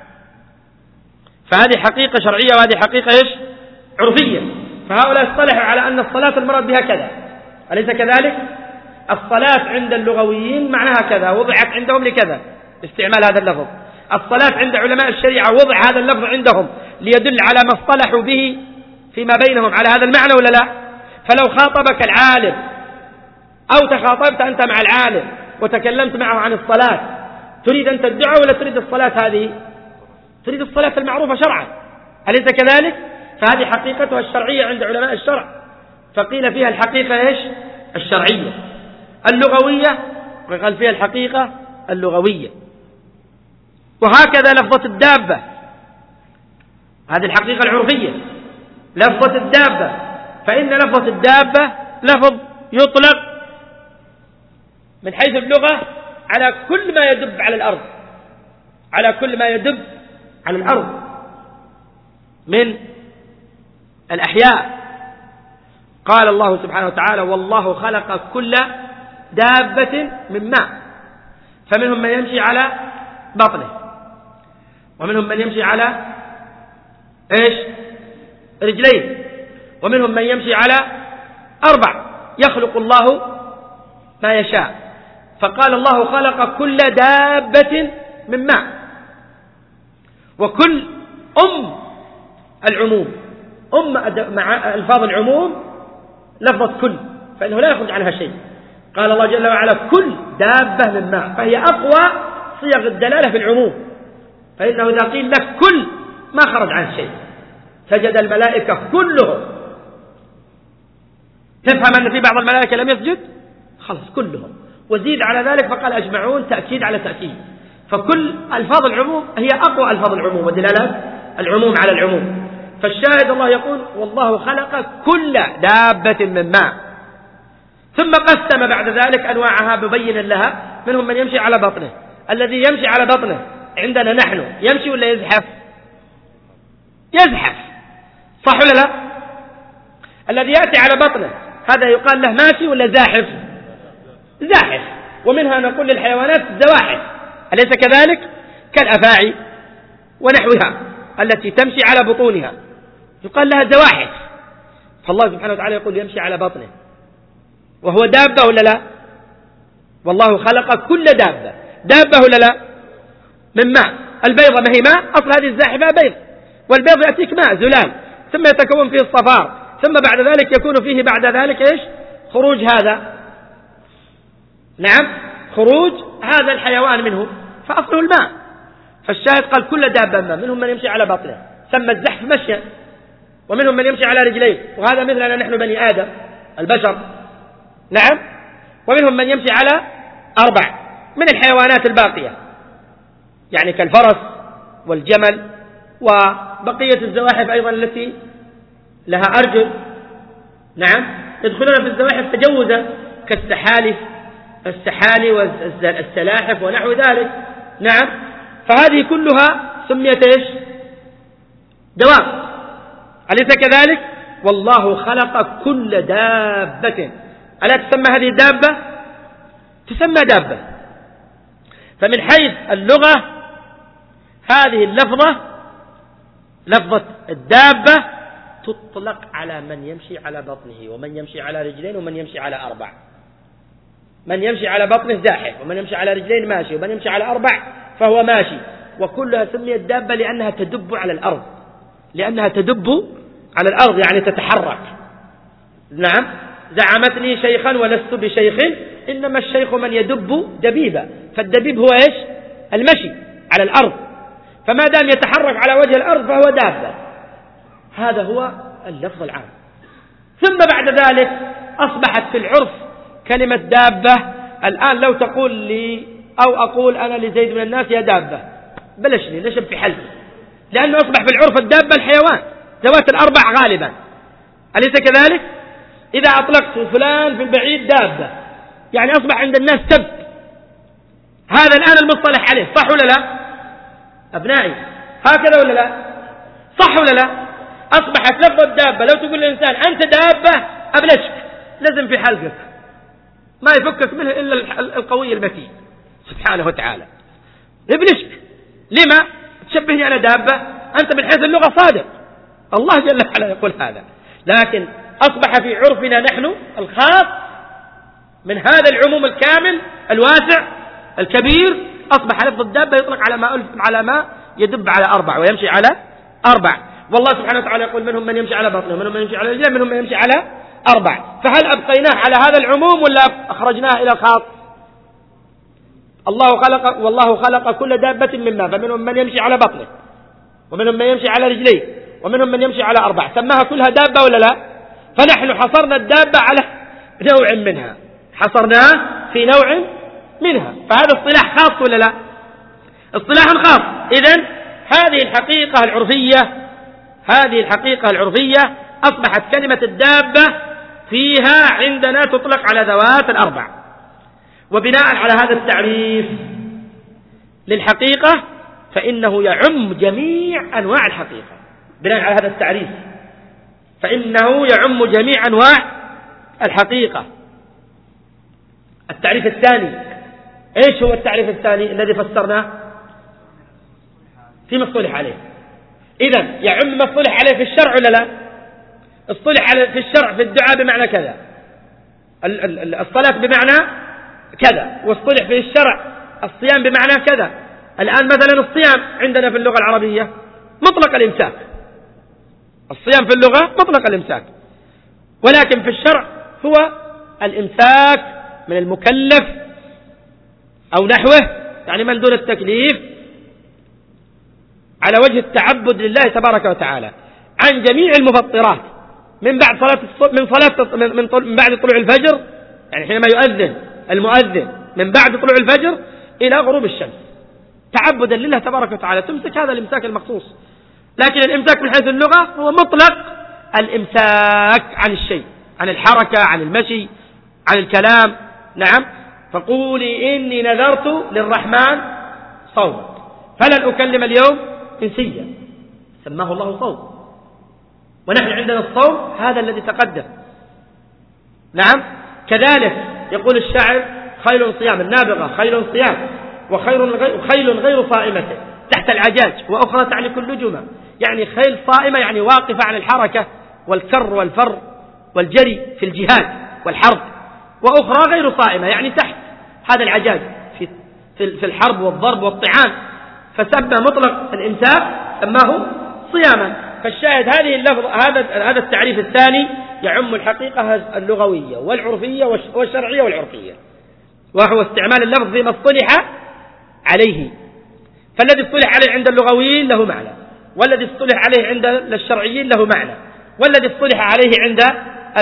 فهذه حقيقة شرعية وهذه حقيقة إيش؟ عرفية. فهؤلاء اصطلحوا على أن الصلاة المراد بها كذا، أليس كذلك؟ الصلاة عند اللغويين معناها كذا، وضعت عندهم لكذا، استعمال هذا اللفظ. الصلاة عند علماء الشريعة وضع هذا اللفظ عندهم ليدل على ما اصطلحوا به فيما بينهم على هذا المعنى ولا لا؟ فلو خاطبك العالم أو تخاطبت أنت مع العالم وتكلمت معه عن الصلاة، تريد أنت الدعاء ولا تريد الصلاة هذه؟ تريد الصلاة المعروفة شرعا، أليس كذلك؟ فهذه حقيقتها الشرعية عند علماء الشرع، فقيل فيها الحقيقة إيش؟ الشرعية. اللغوية قال فيها الحقيقة اللغوية. وهكذا لفظة الدابة، هذه الحقيقة العرفية. لفظة الدابة، فإن لفظة الدابة لفظ يطلق من حيث اللغة على كل ما يدب على الأرض، على كل ما يدب على الأرض من الأحياء. قال الله سبحانه وتعالى والله خلق كل دابة من ماء، فمنهم من يمشي على بطنه، ومنهم من يمشي على إيش؟ رجلين، ومنهم من يمشي على 4. يخلق الله ما يشاء. فقال الله خلق كل دابة من ماء. وكل العموم، مع ألفاظ العموم لفظة كل، فإنه لا يخرج عنها شيء. قال الله جل وعلا كل دابة من ماء، فهي أقوى صيغ الدلالة في العموم، فإنه إذا قيل لك كل ما خرج عن شيء. سجد الملائكة كلهم، تفهم أن في بعض الملائكة لم يسجد، خلص كلهم، وزيد على ذلك فقال أجمعون، تأكيد على تأكيد. فكل ألفاظ العموم هي أقوى ألفاظ العموم ودلالات العموم على العموم. فالشاهد الله يقول والله خلق كل دابة من ماء، ثم قسم بعد ذلك أنواعها مبينا لها. منهم من يمشي على بطنه. الذي يمشي على بطنه عندنا نحن يمشي ولا يزحف؟ يزحف، صح ولا لا؟ الذي يأتي على بطنه هذا يقال له ماشي ولا زاحف؟ زاحف. ومنها نقول للحيوانات زواحف، أليس كذلك؟ كالأفاعي ونحوها التي تمشي على بطونها يقال لها زواحف. فالله سبحانه وتعالى يقول يمشي على بطنه، وهو دابة ولا لا؟ والله خلق كل دابة، دابة ولا لا؟ من ماء. البيضة ما هي ماء، أصل هذه الزاحفة بيض، والبيض يأتيك ماء زلال، ثم يتكون فيه الصفار، ثم بعد ذلك يكون فيه بعد ذلك إيش؟ خروج هذا، نعم، خروج هذا الحيوان منه، فأصله الماء. فالشاهد قال كل دابة ماء. منهم من يمشي على بطنه، سمى الزحف مشيا، ومنهم من يمشي على رجليه، وهذا مثلنا نحن بني آدم البشر، نعم. ومنهم من يمشي على 4، من الحيوانات الباقية، يعني كالفرس والجمل وبقية الزواحف أيضا التي لها أرجل، نعم، يدخلون في الزواحف تجوزا السحالي والسلاحف ونحو ذلك، نعم. فهذه كلها سميت إيش؟ دواب، أليس كذلك؟ والله خلق كل دابة، ألا تسمى هذه دابة؟ تسمى دابة. فمن حيث اللغة هذه اللفظة، لفظة الدابة، تطلق على من يمشي على بطنه ومن يمشي على رجلين ومن يمشي على أربع. من يمشي على بطنه زاحف، ومن يمشي على رجلين ماشي، ومن يمشي على أربع فهو ماشي. وكلها سميت دابة لأنها تدب على الأرض، لأنها تدب على الأرض يعني تتحرك. نعم، زعمتني شيخا ولست بشيخ، إنما الشيخ من يدب دبيبا، فالدبيب هو إيش؟ المشي على الأرض، فما دام يتحرك على وجه الأرض فهو دابة. هذا هو اللفظ العام. ثم بعد ذلك أصبحت في العرف كلمة دابة. الآن لو تقول لي أو أقول أنا لزيد من الناس يا دابة، بلشني نشب في حلبي، لأنه أصبح في العرف الدابة الحيوان ذوات الأربع غالبا، أليس كذلك؟ إذا أطلقت فلان في البعيد دابة يعني أصبح عند الناس سب. هذا الآن المصطلح عليه، صح ولا لا أبنائي؟ هكذا ولا لا؟ صح ولا لا؟ أصبحت لفظ الدابة لو تقول للإنسان أنت دابة أبلشك، لازم في حلقك، ما يفكك منه إلا القوي المتين سبحانه وتعالى، ابلشك. لما تشبهني أنا دابة؟ أنت من حيث اللغة صادق، الله جل وعلا يقول هذا. لكن أصبح في عرفنا نحن الخاص من هذا العموم الكامل الواسع الكبير، أصبح لفظ الدابة يطلق على ما يدب على أربع ويمشي على أربع. والله سبحانه وتعالى يقول منهم من يمشي على بطنه، منهم من يمشي على رجله، منهم من يمشي على أربع. فهل أبقيناه على هذا العموم ولا أخرجناه إلى الخاص؟ والله خلق كل دابة من ماء، فمنهم من يمشي على بطنه ومنهم من يمشي على رجليه ومنهم من يمشي على أربع، سماها كلها دابة ولا لا؟ فنحن حصرنا الدابة على نوع منها، حصرناه في نوع منها، فهذا اصطلاح خاص ولا لا؟ اصطلاح خاص. إذن هذه الحقيقة العرفية أصبحت كلمة الدابة فيها عندنا تطلق على ذوات الأربع. وبناء على هذا التعريف للحقيقة فإنه يعم جميع أنواع الحقيقة. بناء على هذا التعريف فإنه يعم جميع أنواع الحقيقة. التعريف الثاني، إيش هو التعريف الثاني الذي فسرناه؟ في مصطلح عليه. إذن يعم مصطلح عليه في الشرع ولا لا؟ اصطلح في الشرع في الدعاء بمعنى كذا، الصلاة بمعنى كذا، واصطلح في الشرع الصيام بمعنى كذا. الآن مثلا الصيام عندنا في اللغة العربية مطلق الإمساك، الصيام في اللغة مطلق الإمساك، ولكن في الشرع هو الإمساك من المكلف أو نحوه، يعني من دون التكليف، على وجه التعبد لله تبارك وتعالى عن جميع المفطرات من بعد من بعد طلوع الفجر، يعني حينما يؤذن المؤذن من بعد طلوع الفجر إلى غروب الشمس، تعبدا لله تبارك وتعالى تمسك هذا الإمساك المخصوص. لكن الإمساك من حيث اللغة هو مطلق الإمساك عن الشيء، عن الحركة، عن المشي، عن الكلام. نعم، فقولي إني نذرت للرحمن صوم فلن أكلم اليوم إنسيا، سماه الله صوم. ونحن عندنا الصوم هذا الذي تقدم. نعم، كذلك يقول الشاعر خيل صيام، النابغة خيل صيام وخيل غير صائمة تحت العجاج وأخرى تعلق اللجمة، يعني خيل صائمة يعني واقفة عن الحركة والكر والفر والجري في الجهاد والحرب، وأخرى غير صائمة يعني تحت هذا العجاج في الحرب والضرب والطعام، فسمى مطلق الإمساك سماه صياما. فالشاهد هذه اللفظ هذا التعريف الثاني يعم الحقيقة اللغوية والعرفية والشرعية والعرفية، وهو استعمال اللفظ فيما اصطلح عليه. فالذي اصطلح عليه عند اللغويين له معنى، والذي اصطلح عليه عند الشرعيين له معنى، والذي اصطلح عليه عند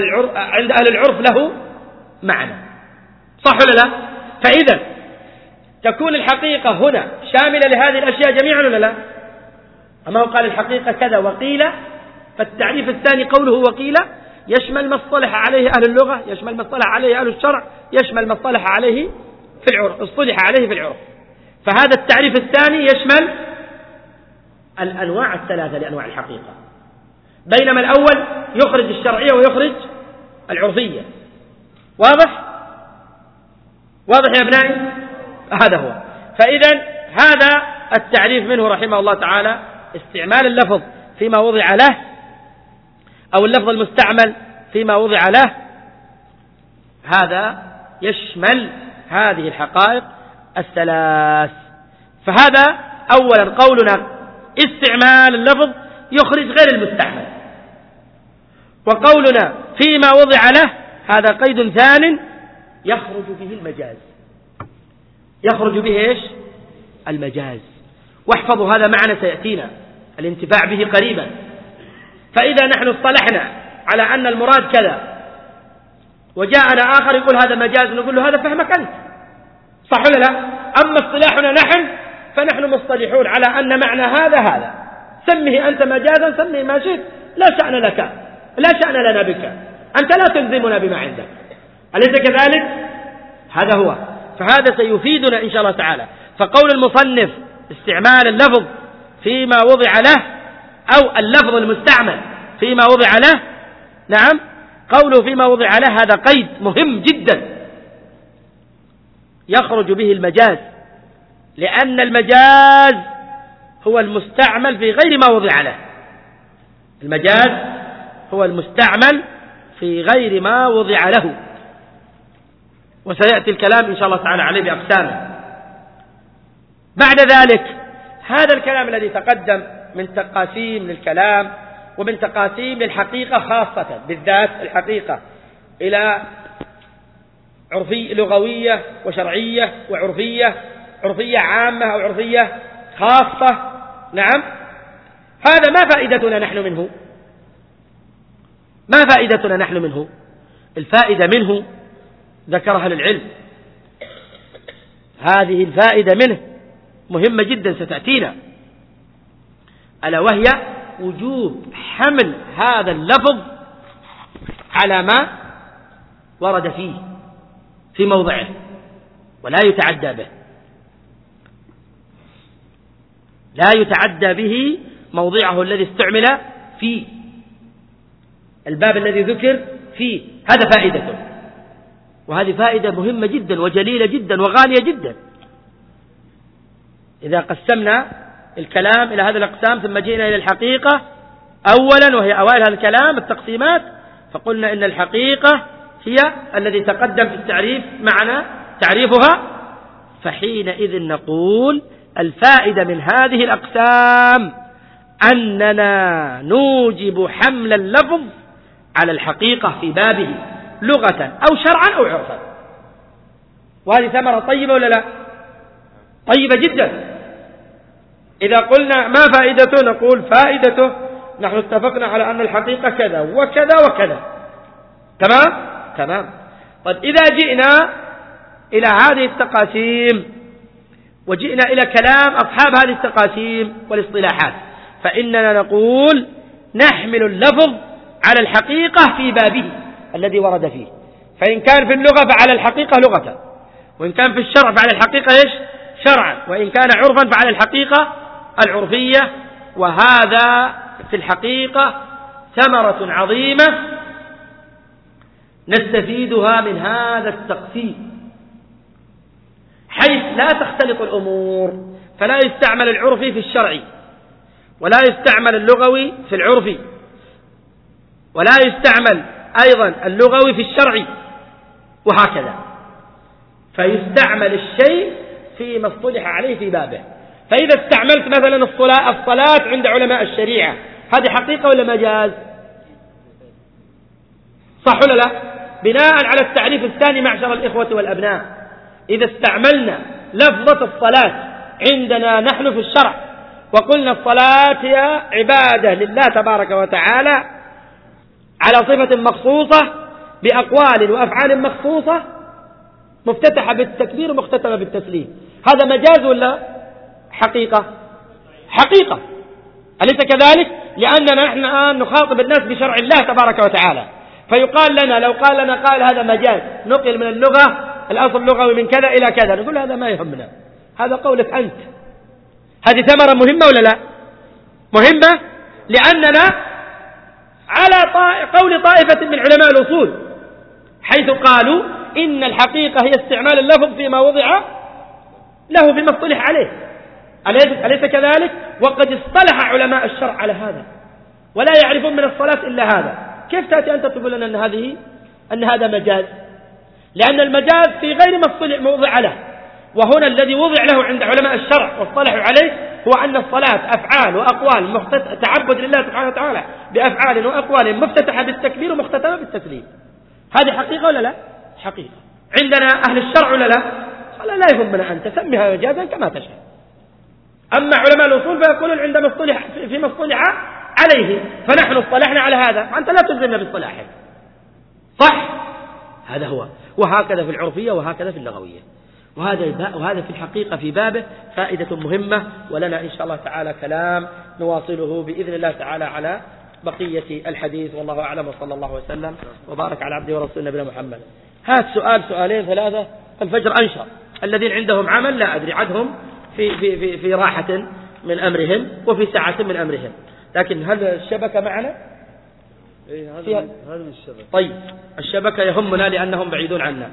أهل العرف له معنى، صح ولا لا؟ فإذا تكون الحقيقة هنا شاملة لهذه الأشياء جميعا ولا لا؟ أما هو قال الحقيقة كذا وقيل، فالتعريف الثاني قوله وقيل يشمل ما اصطلح عليه أهل اللغة، يشمل ما اصطلح عليه أهل الشرع، يشمل ما اصطلح عليه في العرف، اصطلح عليه في العرف. فهذا التعريف الثاني يشمل الأنواع الثلاثة لأنواع الحقيقة، بينما الأول يخرج الشرعية ويخرج العرفية. واضح؟ واضح يا أبنائي؟ هذا هو. فإذا هذا التعريف منه رحمه الله تعالى استعمال اللفظ فيما وضع له، أو اللفظ المستعمل فيما وضع له، هذا يشمل هذه الحقائق الثلاث. فهذا أولا قولنا استعمال اللفظ يخرج غير المستعمل، وقولنا فيما وضع له هذا قيد ثان يخرج به المجاز، يخرج به إيش؟ المجاز. واحفظوا هذا معنى سيأتينا الانتفاع به قريبا. فإذا نحن اصطلحنا على أن المراد كذا وجاءنا آخر يقول هذا مجاز، نقول له هذا فهمك أنت، صح ولا لا؟ أما اصطلاحنا نحن فنحن مصطلحون على أن معنى هذا سمه أنت مجازا، سمه ما شئت، لا شأن لك، لا شأن لنا بك، أنت لا تلزمنا بما عندك، أليس كذلك؟ هذا هو. فهذا سيفيدنا إن شاء الله تعالى. فقول المصنف استعمال اللفظ فيما وضع له، أو اللفظ المستعمل فيما وضع له، نعم، قوله فيما وضع له هذا قيد مهم جدا يخرج به المجاز، لأن المجاز هو المستعمل في غير ما وضع له. المجاز هو المستعمل في غير ما وضع له، وسيأتي الكلام إن شاء الله تعالى عليه بأقسامه. بعد ذلك هذا الكلام الذي تقدم من تقاسيم للكلام ومن تقاسيم للحقيقة خاصة، بالذات الحقيقة إلى عرفية لغوية وشرعية وعرفية، عرفية عامة أو عرفية خاصة، نعم، هذا ما فائدتنا نحن منه؟ ما فائدتنا نحن منه؟ الفائدة منه ذكرها للعلم، هذه الفائدة منه مهمة جدا ستأتينا، ألا وهي وجوب حمل هذا اللفظ على ما ورد فيه في موضعه ولا يتعدى به، لا يتعدى به موضعه الذي استعمل فيه، الباب الذي ذكر فيه، هذا فائدته. وهذه فائدة مهمة جدا وجليلة جدا وغالية جدا. إذا قسمنا الكلام إلى هذه الأقسام ثم جئنا إلى الحقيقة أولا وهي أوائل هذا الكلام التقسيمات، فقلنا إن الحقيقة هي الذي تقدم في التعريف معنا تعريفها، فحينئذ نقول الفائدة من هذه الأقسام أننا نوجب حمل اللفظ على الحقيقة في بابه لغة أو شرعا أو عرفا. وهذه ثمرة طيبة ولا لا؟ طيبة جدا. إذا قلنا ما فائدته نقول فائدته نحن اتفقنا على أن الحقيقة كذا وكذا وكذا، تمام؟ تمام. طيب إذا جئنا إلى هذه التقاسيم وجئنا إلى كلام أصحاب هذه التقاسيم والاصطلاحات، فإننا نقول نحمل اللفظ على الحقيقة في بابه الذي ورد فيه، فإن كان في اللغة فعلى الحقيقة لغة، وإن كان في الشرع فعلى الحقيقة إيش؟ شرعا، وإن كان عرفا فعلى الحقيقة العرفية. وهذا في الحقيقة ثمرة عظيمة نستفيدها من هذا التقسيم، حيث لا تختلط الأمور، فلا يستعمل العرفي في الشرعي، ولا يستعمل اللغوي في العرفي، ولا يستعمل أيضا اللغوي في الشرعي، وهكذا، فيستعمل الشيء فيما اصطلح عليه في بابه. فإذا استعملت مثلا الصلاة عند علماء الشريعة، هذه حقيقة ولا مجاز؟ صح ولا لا؟ بناء على التعريف الثاني معشر الإخوة والأبناء، إذا استعملنا لفظة الصلاة عندنا نحن في الشرع وقلنا الصلاة هي عبادة لله تبارك وتعالى على صفة مخصوصة بأقوال وأفعال مخصوصة، مفتتحة بالتكبير ومختتمة بالتسليم، هذا مجاز ولا حقيقة؟ حقيقة، أليس كذلك؟ لأننا نحن الآن نخاطب الناس بشرع الله تبارك وتعالى، فيقال لنا لو قال لنا قال هذا مجاز نقل من اللغة الأصل اللغوي من كذا إلى كذا، نقول هذا ما يهمنا، هذا قولك أنت. هذه ثمرة مهمة ولا لا؟ مهمة، لأننا على قول طائفة من علماء الأصول حيث قالوا إن الحقيقة هي استعمال اللفظ فيما وضع له بما اصطلح عليه، أليس كذلك؟ وقد اصطلح علماء الشرع على هذا ولا يعرفون من الصلاة إلا هذا. كيف تأتي أنت تقول لنا أن هذا مجاز؟ لأن المجاز في غير ما وضع له، وهنا الذي وضع له عند علماء الشرع واصطلحوا عليه هو أن الصلاة أفعال وأقوال تعبد لله سبحانه وتعالى بأفعال وأقوال مفتتحة بالتكبير ومختتمة بالتسليم. هذه حقيقة ولا لا؟ حقيقة عندنا أهل الشرع ولا لا؟ قال لا يهمنا أن تسميها مجازا كما تشاء. أما علماء الأصول فيقولون عندما اصطلح فيما اصطلح عليه فنحن اصطلحنا على هذا، فأنت لا تلزمنا باصطلاحك، صح؟ هذا هو، وهكذا في العرفية وهكذا في اللغوية، وهذا في الحقيقة في بابه فائدة مهمة، ولنا إن شاء الله تعالى كلام نواصله بإذن الله تعالى على بقية الحديث، والله أعلم، وصلى الله وسلم وبارك على عبده ورسوله نبينا محمد. هات سؤالين ثلاثة، الفجر أنشر، الذين عندهم عمل لا أدري عدهم في راحة من أمرهم وفي ساعة من أمرهم، لكن هل الشبكة معنا؟ هذا من الشبكة. طيب الشبكة يهمنا لأنهم بعيدون عنا.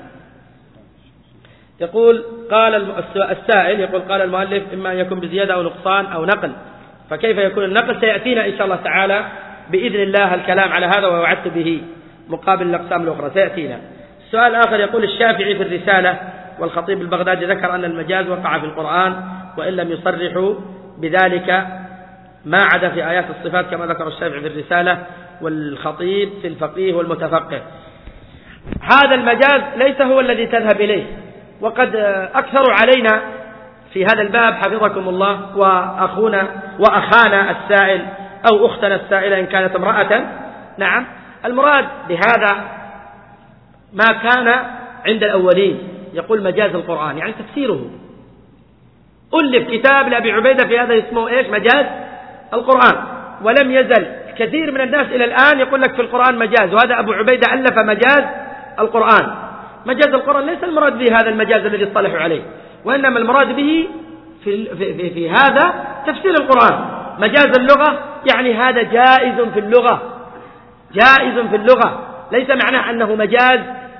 يقول قال السائل يقول قال المؤلف إما أن يكون بزيادة أو نقصان أو نقل، فكيف يكون النقل؟ سيأتينا إن شاء الله تعالى بإذن الله الكلام على هذا، ووعدت به مقابل الأقسام الأخرى سيأتينا. السؤال الآخر يقول الشافعي في الرسالة والخطيب البغدادي ذكر أن المجاز وقع في القرآن وإن لم يصرحوا بذلك ما عدا في آيات الصفات كما ذكر الشافعي في الرسالة والخطيب في الفقيه والمتفقه. هذا المجاز ليس هو الذي تذهب إليه، وقد أكثروا علينا في هذا الباب حفظكم الله، وأخانا السائل أو أختنا السائلة إن كانت امرأة. نعم، المراد بهذا ما كان عند الأولين، يقول مجاز القرآن يعني تفسيره. ألف كتاب لأبي عبيدة في هذا اسمه إيش؟ مجاز القرآن، ولم يزل كثير من الناس إلى الآن يقول لك في القرآن مجاز، وهذا أبو عبيدة ألف مجاز القرآن. مجاز القرآن ليس المراد به هذا المجاز الذي اصطلحوا عليه، وإنما المراد به في هذا تفسير القرآن. مجاز اللغة يعني هذا جائز في اللغة، جائز في اللغة، ليس معناه أنه مجاز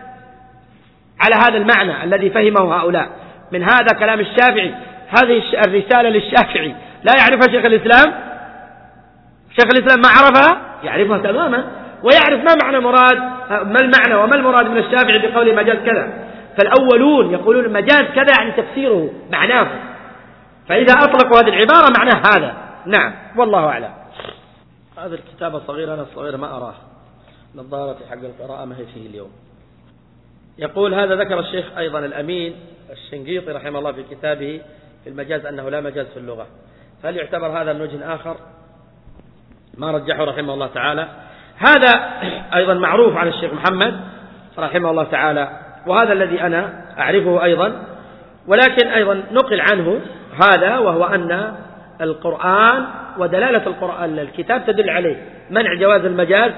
على هذا المعنى الذي فهمه هؤلاء. من هذا كلام الشافعي، هذه الرسالة للشافعي لا يعرفها شيخ الإسلام، شيخ الإسلام ما عرفها، يعرفها تماما، ويعرف ما المعنى وما المراد من الشافعي بقول مجاز كذا. فالأولون يقولون المجاز كذا يعني تفسيره معناه، فإذا أطلقوا هذه العبارة معناه هذا. نعم، والله أعلم. هذا الكتاب الصغير أنا الصغير ما أراه، نظارة حق القراءة ما هي فيه اليوم. يقول هذا ذكر الشيخ أيضا الأمين الشنقيطي رحمه الله في كتابه في المجاز أنه لا مجاز في اللغة، هل يعتبر هذا من وجه آخر؟ ما رجحه رحمه الله تعالى. هذا أيضا معروف عن الشيخ محمد رحمه الله تعالى، وهذا الذي أنا أعرفه أيضا، ولكن أيضا نقل عنه هذا، وهو أن القرآن ودلالة القرآن الكتاب تدل عليه منع جواز المجاز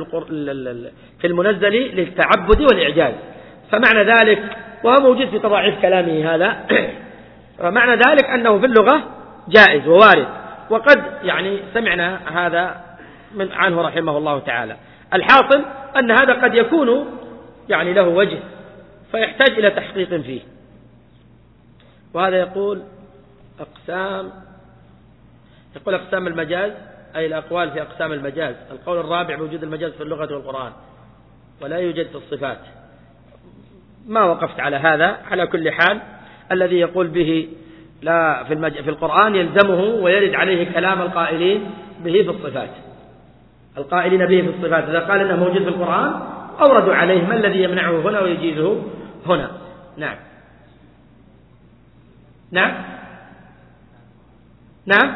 في المنزل للتعبد والإعجاز. فمعنى ذلك، وهو موجود في تضاعيف كلامه هذا، فمعنى ذلك أنه في اللغة جائز ووارد، وقد يعني سمعنا هذا عنه رحمه الله تعالى. الحاصل أن هذا قد يكون يعني له وجه فيحتاج إلى تحقيق فيه. وهذا يقول أقسام المجاز، أي الأقوال في أقسام المجاز. القول الرابع بوجود المجاز في اللغة والقرآن ولا يوجد في الصفات. ما وقفت على هذا. على كل حال الذي يقول به لا في القرآن يلزمه ويرد عليه كلام القائلين به في الصفات، القائلين به في الصفات إذا قال إنه موجود في القرآن أوردوا عليه ما الذي يمنعه هنا ويجيزه هنا. نعم نعم نعم،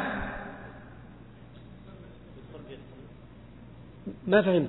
ما فهمت.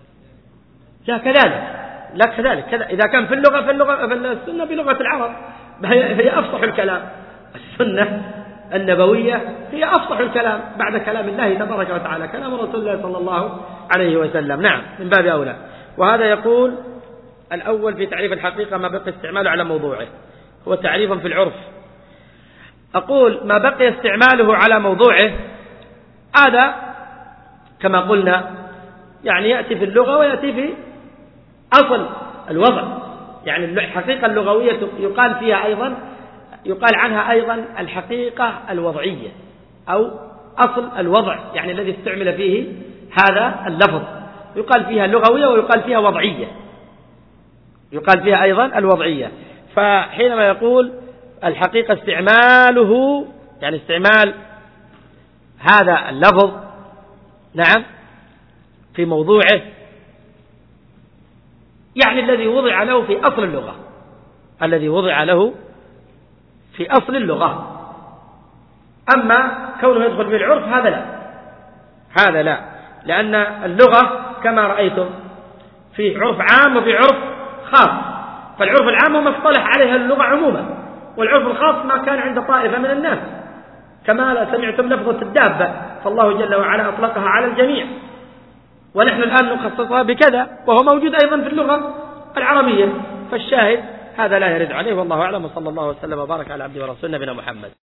لا كذلك، لا كذلك، إذا كان في اللغة في السنة بلغة العرب، هي أفصح الكلام. السنة النبوية هي أفصح الكلام بعد كلام الله تبارك وتعالى، كلام رسول الله صلى الله عليه وسلم. نعم، من باب أولى. وهذا يقول الأول في تعريف الحقيقة ما بقي استعماله على موضوعه، هو تعريف في العرف. أقول ما بقي استعماله على موضوعه هذا كما قلنا يعني يأتي في اللغة ويأتي في أصل الوضع. يعني الحقيقة اللغوية يقال عنها أيضا الحقيقة الوضعية أو أصل الوضع، يعني الذي استعمل فيه هذا اللفظ يقال فيها لغوية ويقال فيها وضعية، يقال فيها أيضا الوضعية. فحينما يقول الحقيقة استعماله يعني استعمال هذا اللفظ نعم في موضوعه، يعني الذي وضع له في أصل اللغة، الذي وضع له في أصل اللغة. أما كونه يدخل في العرف هذا لا، لأن اللغة كما رأيتم في عرف عام وفي عرف خاص. فالعرف العام هو ما اصطلح عليها اللغة عموما، والعرف الخاص ما كان عند طائفة من الناس، كما سمعتم لفظة الدابة فالله جل وعلا أطلقها على الجميع، ونحن الآن نخصصها بكذا، وهو موجود أيضا في اللغة العربية. فالشاهد هذا لا يرد عليه، والله أعلم، وصلى الله وسلم وبارك على عبده ورسوله نبينا محمد.